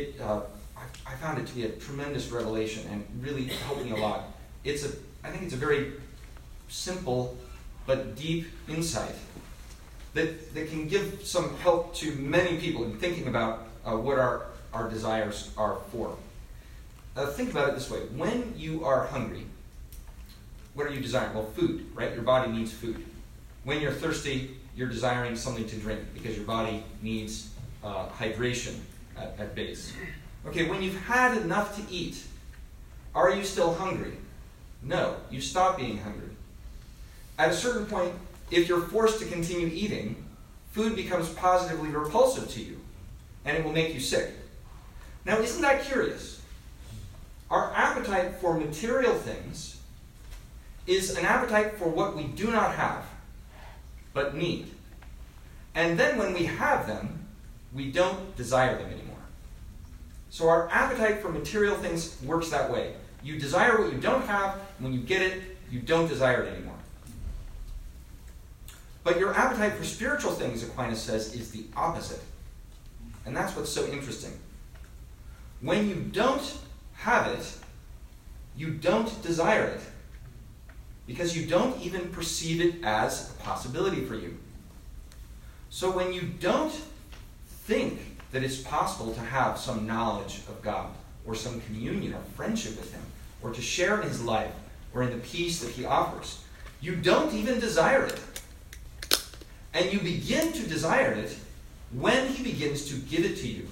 I found it to be a tremendous revelation and really helped me a lot. I think it's a very simple but deep insight that can give some help to many people in thinking about what our desires are for. Think about it this way. When you are hungry, what are you desiring? Well, food, right? Your body needs food. When you're thirsty, you're desiring something to drink because your body needs hydration at base. Okay, when you've had enough to eat, are you still hungry? No, you stop being hungry. At a certain point, if you're forced to continue eating, food becomes positively repulsive to you, and it will make you sick. Now, isn't that curious? Our appetite for material things is an appetite for what we do not have, but need. And then when we have them, we don't desire them anymore. So our appetite for material things works that way. You desire what you don't have, and when you get it, you don't desire it anymore. But your appetite for spiritual things, Aquinas says, is the opposite. And that's what's so interesting. When you don't have it, you don't desire it, because you don't even perceive it as a possibility for you. So when you don't think that it's possible to have some knowledge of God, or some communion or friendship with him, or to share in his life, or in the peace that he offers, you don't even desire it. And you begin to desire it when he begins to give it to you.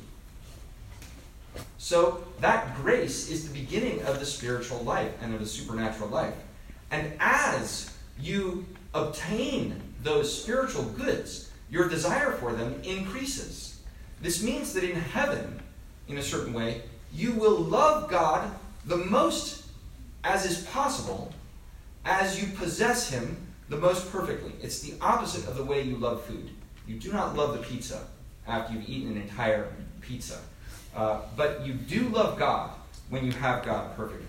So that grace is the beginning of the spiritual life and of the supernatural life. And as you obtain those spiritual goods, your desire for them increases. This means that in heaven, in a certain way, you will love God the most as is possible as you possess him the most perfectly. It's the opposite of the way you love food. You do not love the pizza after you've eaten an entire pizza. But you do love God when you have God perfectly.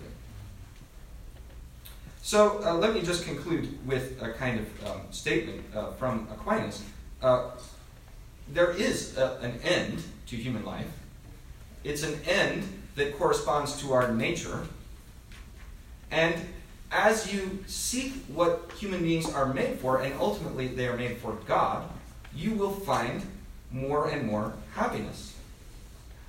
So let me just conclude with a kind of statement from Aquinas. There is an end to human life. It's an end that corresponds to our nature. And as you seek what human beings are made for, and ultimately they are made for God, you will find more and more happiness.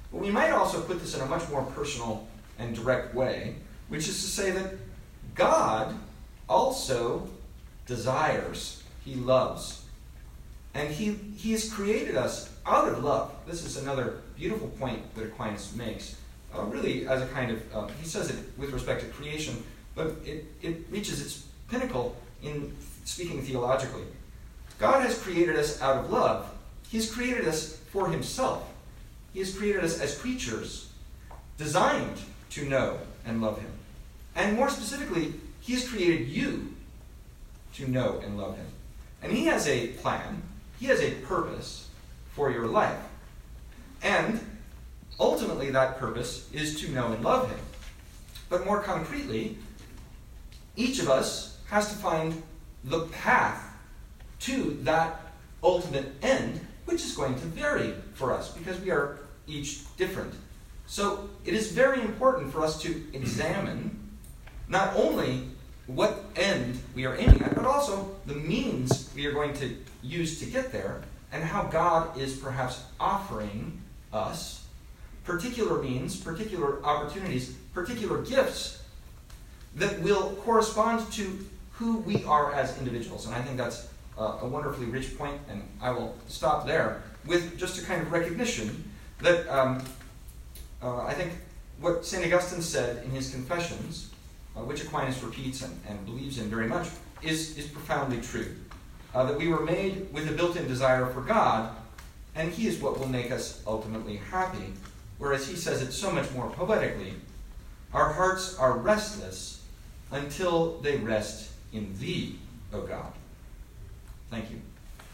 But we might also put this in a much more personal and direct way, which is to say that God also desires, he loves. And he has created us out of love. This is another beautiful point that Aquinas makes, really as a kind of, he says it with respect to creation, but it reaches its pinnacle in speaking theologically. God has created us out of love. He has created us for himself. He has created us as creatures designed to know and love him. And more specifically, he has created you to know and love him. And he has a plan, he has a purpose for your life. And ultimately that purpose is to know and love him. But more concretely, each of us has to find the path to that ultimate end, which is going to vary for us because we are each different. So it is very important for us to examine not only what end we are aiming at, but also the means we are going to use to get there, and how God is perhaps offering us particular means, particular opportunities, particular gifts that will correspond to who we are as individuals. And I think that's a wonderfully rich point, and I will stop there with just a kind of recognition that I think what St. Augustine said in his Confessions, which Aquinas repeats and believes in very much, is profoundly true. That we were made with a built-in desire for God, and he is what will make us ultimately happy. Whereas he says it so much more poetically, our hearts are restless until they rest in thee, O God. Thank you.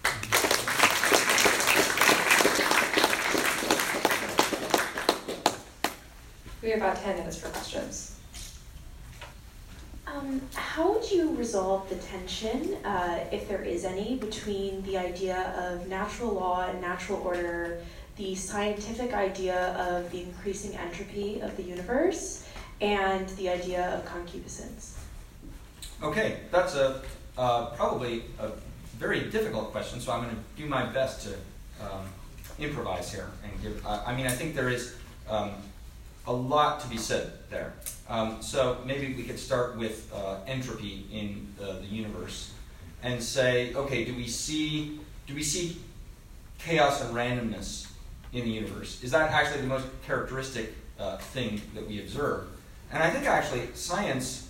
We have about 10 minutes for questions. How would you resolve the tension, if there is any, between the idea of natural law and natural order, the scientific idea of the increasing entropy of the universe, and the idea of concupiscence? Okay, that's probably a very difficult question, so I'm going to do my best to improvise here and give. I think there is a lot to be said there. So maybe we could start with entropy in the universe and say, okay, do we see chaos and randomness in the universe? Is that actually the most characteristic thing that we observe? And I think actually science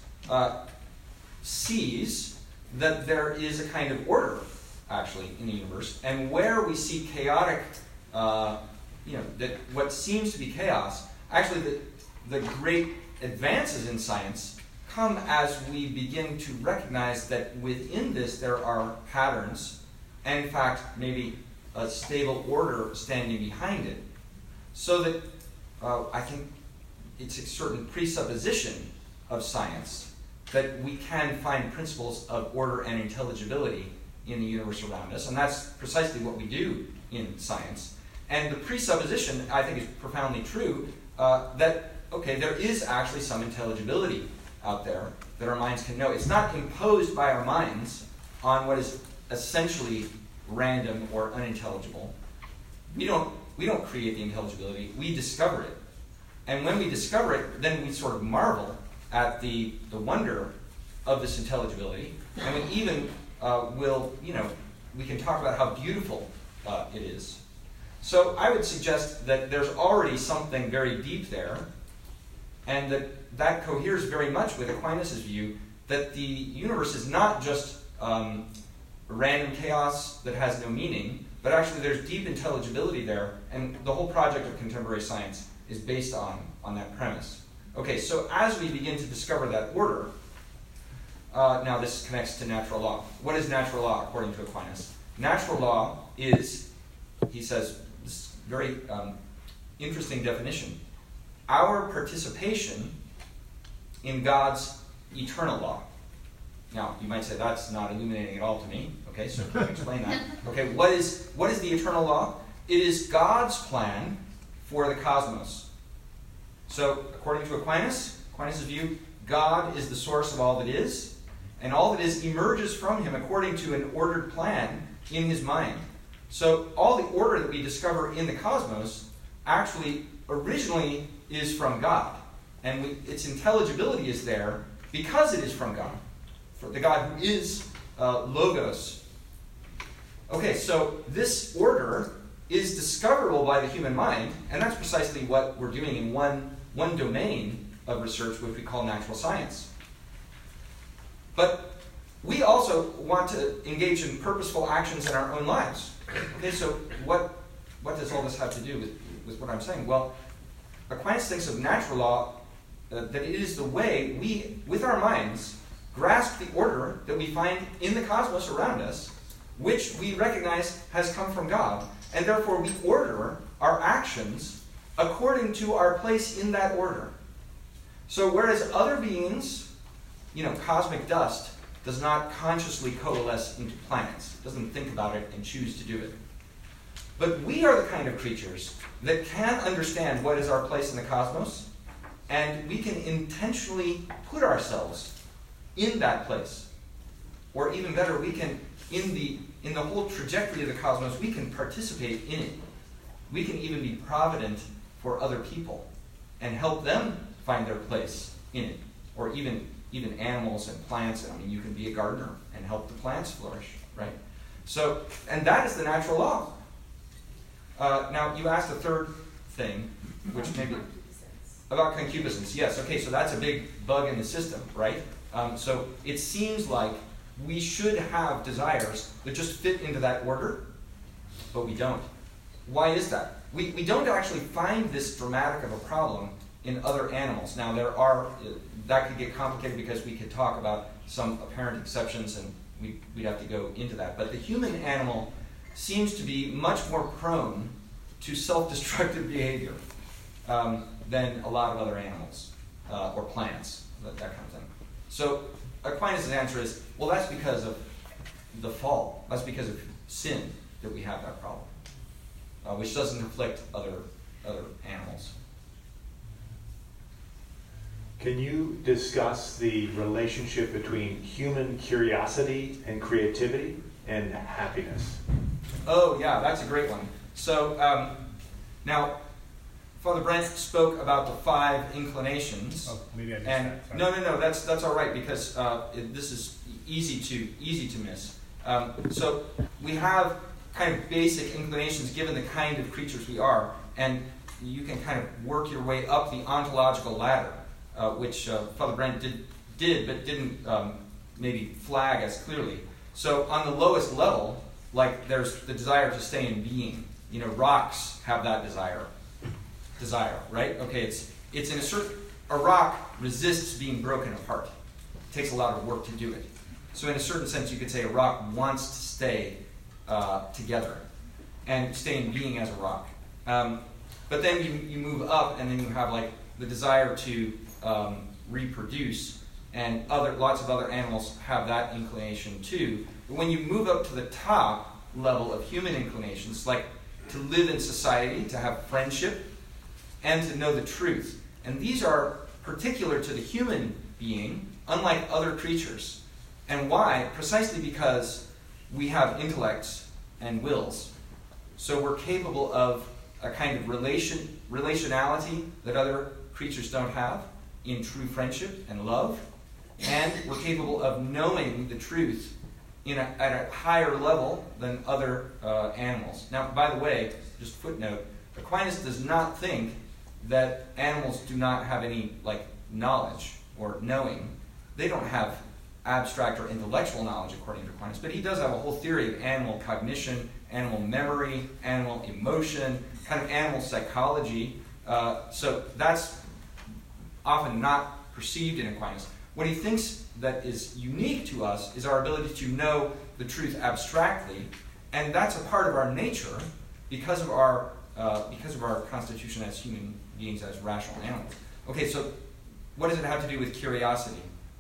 sees that there is a kind of order actually in the universe, and where we see chaotic, that what seems to be chaos, actually the great advances in science come as we begin to recognize that within this there are patterns, and in fact maybe a stable order standing behind it. So that I think it's a certain presupposition of science that we can find principles of order and intelligibility in the universe around us, and that's precisely what we do in science. And the presupposition, I think, is profoundly true, that, okay, there is actually some intelligibility out there that our minds can know. It's not imposed by our minds on what is essentially random or unintelligible. We don't create the intelligibility, we discover it. And when we discover it, then we sort of marvel at the wonder of this intelligibility, and we even we can talk about how beautiful it is. So I would suggest that there's already something very deep there, and that coheres very much with Aquinas' view that the universe is not just random chaos that has no meaning, but actually there's deep intelligibility there, and the whole project of contemporary science is based on that premise. Okay, so as we begin to discover that order, now this connects to natural law. What is natural law according to Aquinas? Natural law is, he says, this very interesting definition, our participation in God's eternal law. Now, you might say that's not illuminating at all to me. Okay, so can you explain that? Okay, what is the eternal law? It is God's plan for the cosmos. So, according to Aquinas' view, God is the source of all that is, and all that is emerges from him according to an ordered plan in his mind. So all the order that we discover in the cosmos actually originally is from God. And its intelligibility is there because it is from God. For the God who is Logos. Okay, so this order is discoverable by the human mind, and that's precisely what we're doing in one domain of research, which we call natural science. But we also want to engage in purposeful actions in our own lives. Okay, so what does all this have to do with what I'm saying? Well, Aquinas thinks of natural law that it is the way we, with our minds, grasp the order that we find in the cosmos around us, which we recognize has come from God, and therefore we order our actions according to our place in that order. So whereas other beings, cosmic dust, does not consciously coalesce into planets, doesn't think about it and choose to do it. But we are the kind of creatures that can understand what is our place in the cosmos, and we can intentionally put ourselves in that place. Or even better, we can, in the whole trajectory of the cosmos, we can participate in it. We can even be provident for other people and help them find their place in it. Or even animals and plants. I mean, you can be a gardener and help the plants flourish, right? So, and that is the natural law. Now, you asked a third thing, which maybe about concupiscence. Yes, okay, so that's a big bug in the system, right? So it seems like we should have desires that just fit into that order, but we don't. Why is that? We don't actually find this dramatic of a problem in other animals. Now, that could get complicated because we could talk about some apparent exceptions, and we'd have to go into that. But the human animal seems to be much more prone to self-destructive behavior than a lot of other animals or plants, that kind of thing. So Aquinas' answer is, well, that's because of the fall. That's because of sin that we have that problem, which doesn't afflict other animals. Can you discuss the relationship between human curiosity and creativity and happiness? Oh, yeah, that's a great one. So, now, Father Brent spoke about the 5 inclinations. Oh, maybe I missed and that. Sorry. No, that's all right, because this is easy to miss. So we have kind of basic inclinations given the kind of creatures we are, and you can kind of work your way up the ontological ladder, which Father Brent did but didn't maybe flag as clearly. So on the lowest level, like there's the desire to stay in being. Rocks have that desire, right? Okay, it's in a rock resists being broken apart. It takes a lot of work to do it. So in a certain sense, you could say a rock wants to stay together and stay in being as a rock. But then you move up, and then you have like the desire to reproduce, and lots of other animals have that inclination too. But when you move up to the top level of human inclinations, like to live in society, to have friendship, and to know the truth. And these are particular to the human being, unlike other creatures. And why? Precisely because we have intellects and wills. So we're capable of a kind of relationality that other creatures don't have in true friendship and love. And we're capable of knowing the truth at a higher level than other animals. Now, by the way, just footnote, Aquinas does not think that animals do not have any knowledge or knowing. They don't have abstract or intellectual knowledge according to Aquinas, but he does have a whole theory of animal cognition, animal memory, animal emotion, kind of animal psychology. So that's often not perceived in Aquinas. What he thinks that is unique to us is our ability to know the truth abstractly, and that's a part of our nature because of our constitution as human beings, as rational animals. Okay, so what does it have to do with curiosity?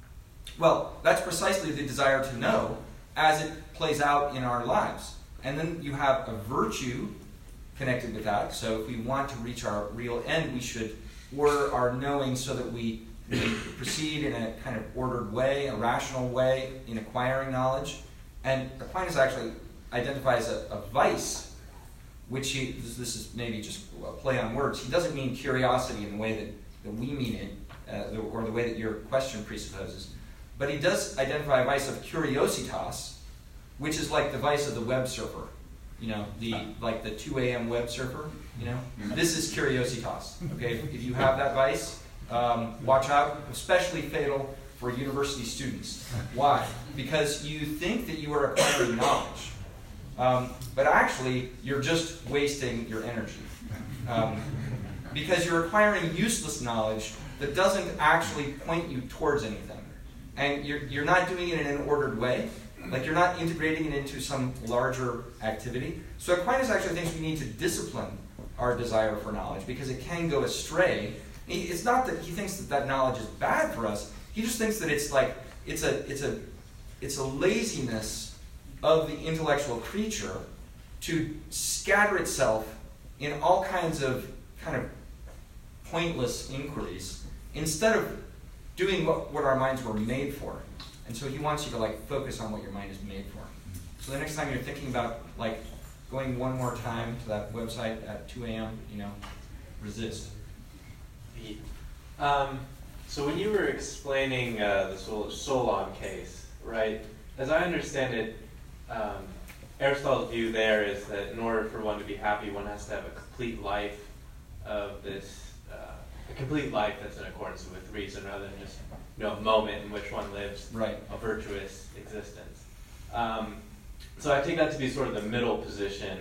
Well, that's precisely the desire to know as it plays out in our lives. And then you have a virtue connected with that. So if we want to reach our real end, we should order our knowing so that we proceed in a kind of ordered way, a rational way in acquiring knowledge. And Aquinas actually identifies a vice which this is maybe just a play on words. He doesn't mean curiosity in the way that we mean it, or the way that your question presupposes. But he does identify a vice of curiositas, which is like the vice of the web surfer. Like the 2 a.m. web surfer, This is curiositas, okay? If you have that vice, watch out, especially fatal for university students. Why? Because you think that you are acquiring knowledge, but actually you're just wasting your energy. Because you're acquiring useless knowledge that doesn't actually point you towards anything. And you're not doing it in an ordered way. Like, you're not integrating it into some larger activity. So Aquinas actually thinks we need to discipline our desire for knowledge because it can go astray. It's not that he thinks that knowledge is bad for us. He just thinks that it's a laziness of the intellectual creature to scatter itself in all kinds of kind of pointless inquiries instead of doing what our minds were made for. And so he wants you to focus on what your mind is made for. So the next time you're thinking about going one more time to that website at 2 a.m., resist. So when you were explaining the Solon case, right, as I understand it, Aristotle's view there is that in order for one to be happy, one has to have a complete life of this, a complete life that's in accordance with reason rather than just a moment in which one lives a virtuous existence. So I take that to be sort of the middle position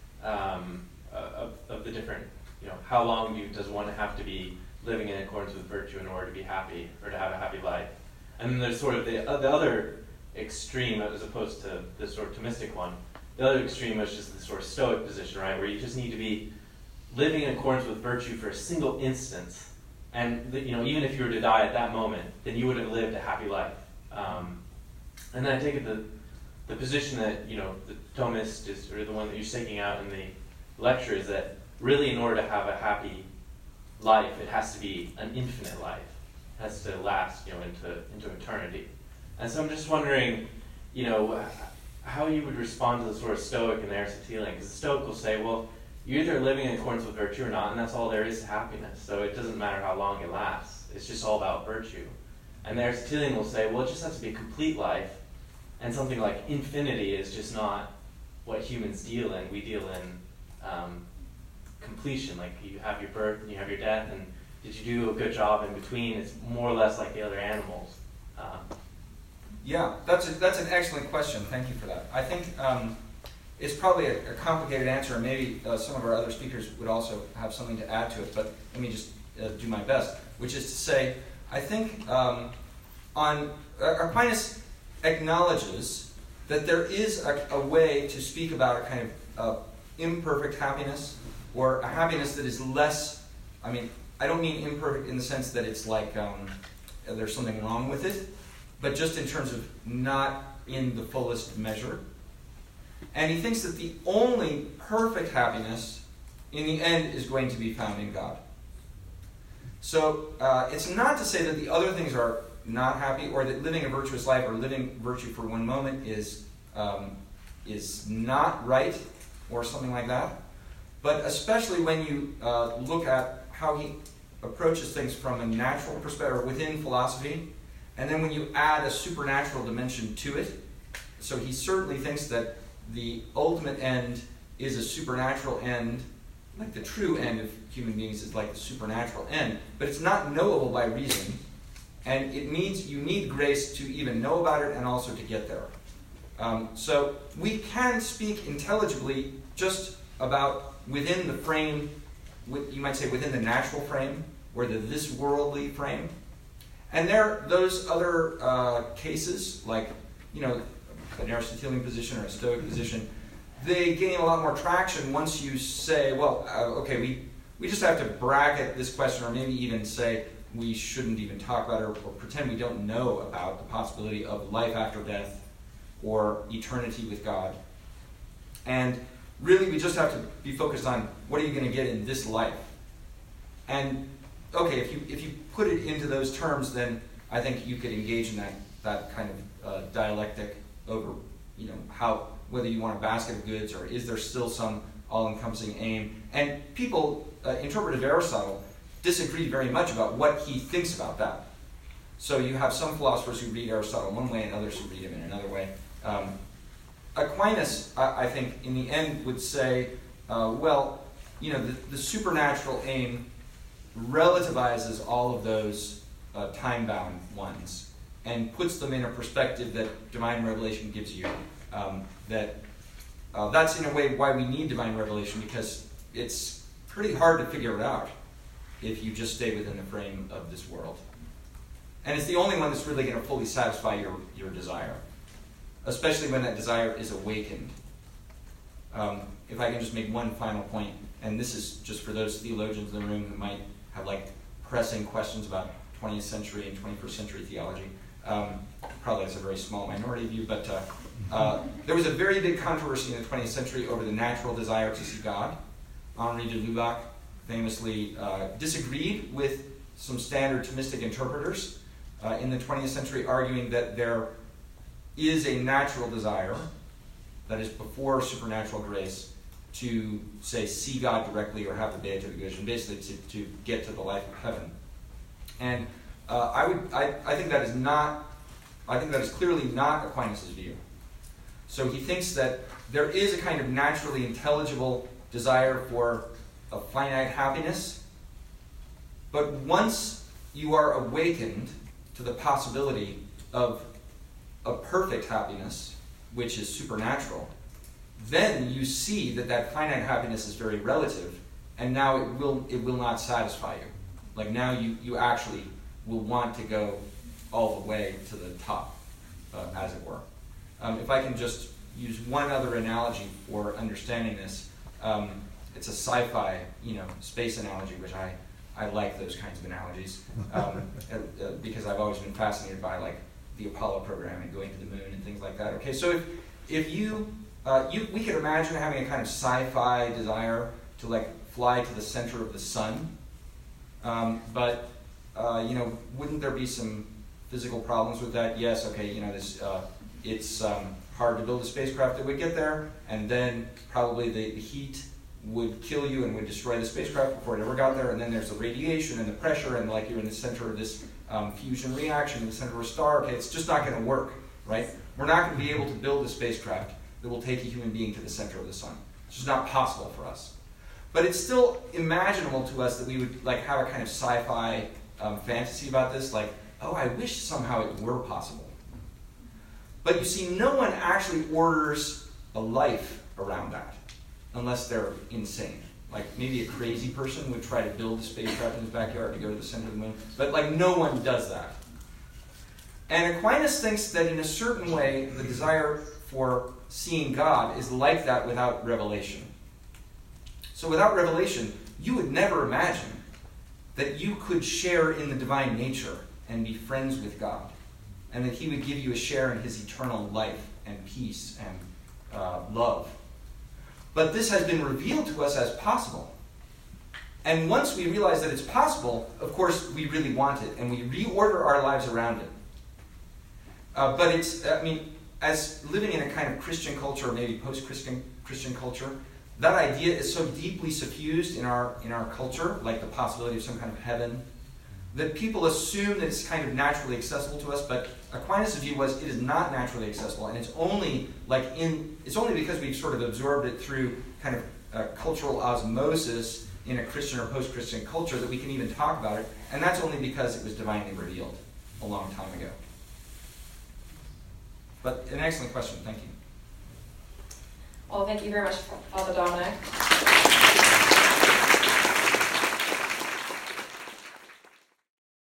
of the different, how long does one have to be living in accordance with virtue in order to be happy or to have a happy life? And then there's sort of the other extreme, as opposed to this sort of Thomistic one. The other extreme is just the sort of Stoic position, right, where you just need to be living in accordance with virtue for a single instance. And even if you were to die at that moment, then you would have lived a happy life. And then I take it the position that the Thomist is, or the one that you're staking out in the lecture, is that really in order to have a happy life, it has to be an infinite life. It has to last into eternity. And so I'm just wondering, how you would respond to the sort of Stoic and Aristotelian, because the Stoic will say, well, you're either living in accordance with virtue or not, and that's all there is to happiness. So it doesn't matter how long it lasts. It's just all about virtue. And the Aristotelian will say, well, it just has to be a complete life, and something like infinity is just not what humans deal in. We deal in completion, like you have your birth and you have your death, and did you do a good job in between? It's more or less like the other animals. Yeah, that's an excellent question. Thank you for that. I think it's probably a complicated answer, and maybe some of our other speakers would also have something to add to it, but let me just do my best, which is to say, I think Aquinas acknowledges that there is a way to speak about a kind of imperfect happiness, or a happiness that is less, I don't mean imperfect in the sense that it's like there's something wrong with it, but just in terms of not in the fullest measure. And he thinks that the only perfect happiness in the end is going to be found in God. So it's not to say that the other things are not happy, or that living a virtuous life or living virtue for one moment is not right, or something like that. But especially when you look at how he approaches things from a natural perspective within philosophy, and then when you add a supernatural dimension to it, so he certainly thinks that the ultimate end is a supernatural end, like the true end of human beings is like the supernatural end, but it's not knowable by reason, and you need grace to even know about it and also to get there. So we can speak intelligibly just about within the frame, you might say within the natural frame, or this worldly frame. And there are those other cases, like, an Aristotelian position or a Stoic position, they gain a lot more traction once you say, well, okay, we just have to bracket this question, or maybe even say we shouldn't even talk about it, or pretend we don't know about the possibility of life after death or eternity with God. And really we just have to be focused on what are you going to get in this life. And okay, if you put it into those terms, then I think you could engage in that kind of dialectic over, whether you want a basket of goods or is there still some all-encompassing aim. And people, interpretive Aristotle, disagree very much about what he thinks about that. So you have some philosophers who read Aristotle one way and others who read him in another way. Aquinas, I think, in the end would say, well, the supernatural aim relativizes all of those time-bound ones and puts them in a perspective that divine revelation gives you. That's in a way why we need divine revelation, because it's pretty hard to figure it out if you just stay within the frame of this world. And it's the only one that's really going to fully satisfy your desire, especially when that desire is awakened. If I can just make one final point, and this is just for those theologians in the room who might have pressing questions about 20th century and 21st century theology. Probably that's a very small minority view, but there was a very big controversy in the 20th century over the natural desire to see God. Henri de Lubac famously disagreed with some standard Thomistic interpreters in the 20th century, arguing that there is a natural desire that is before supernatural grace to, say, see God directly or have the beatific vision, basically to get to the life of heaven. And I think that is not. I think that is clearly not Aquinas' view. So he thinks that there is a kind of naturally intelligible desire for a finite happiness, but once you are awakened to the possibility of a perfect happiness, which is supernatural, then you see that finite happiness is very relative, and now it will not satisfy you. Now you actually will want to go all the way to the top, as it were. If I can just use one other analogy for understanding this, it's a sci-fi, space analogy, which I like those kinds of analogies, because I've always been fascinated by the Apollo program and going to the moon and things like that. Okay, so if we could imagine having a kind of sci-fi desire to fly to the center of the sun, but wouldn't there be some physical problems with that? Yes. Okay. It's hard to build a spacecraft that would get there, and then probably the heat would kill you and would destroy the spacecraft before it ever got there. And then there's the radiation and the pressure, and you're in the center of this fusion reaction in the center of a star. Okay, it's just not going to work, right? We're not going to be able to build a spacecraft that will take a human being to the center of the sun. It's just not possible for us. But it's still imaginable to us that we would have a kind of sci-fi fantasy about this, oh, I wish somehow it were possible. But you see, no one actually orders a life around that, unless they're insane. Maybe a crazy person would try to build a spacecraft in his backyard to go to the center of the moon, but no one does that. And Aquinas thinks that in a certain way, the desire for seeing God is like that without revelation. So without revelation, you would never imagine that you could share in the divine nature and be friends with God, and that he would give you a share in his eternal life and peace and love. But this has been revealed to us as possible. And once we realize that it's possible, of course, we really want it, and we reorder our lives around it. But as living in a kind of Christian culture, or maybe post-Christian culture, that idea is so deeply suffused in our culture, like the possibility of some kind of heaven, that people assume that it's kind of naturally accessible to us. But Aquinas' view was it is not naturally accessible, and it's only because we've sort of absorbed it through kind of cultural osmosis in a Christian or post-Christian culture that we can even talk about it, and that's only because it was divinely revealed a long time ago. But an excellent question. Thank you. Well, thank you very much, Father Dominic.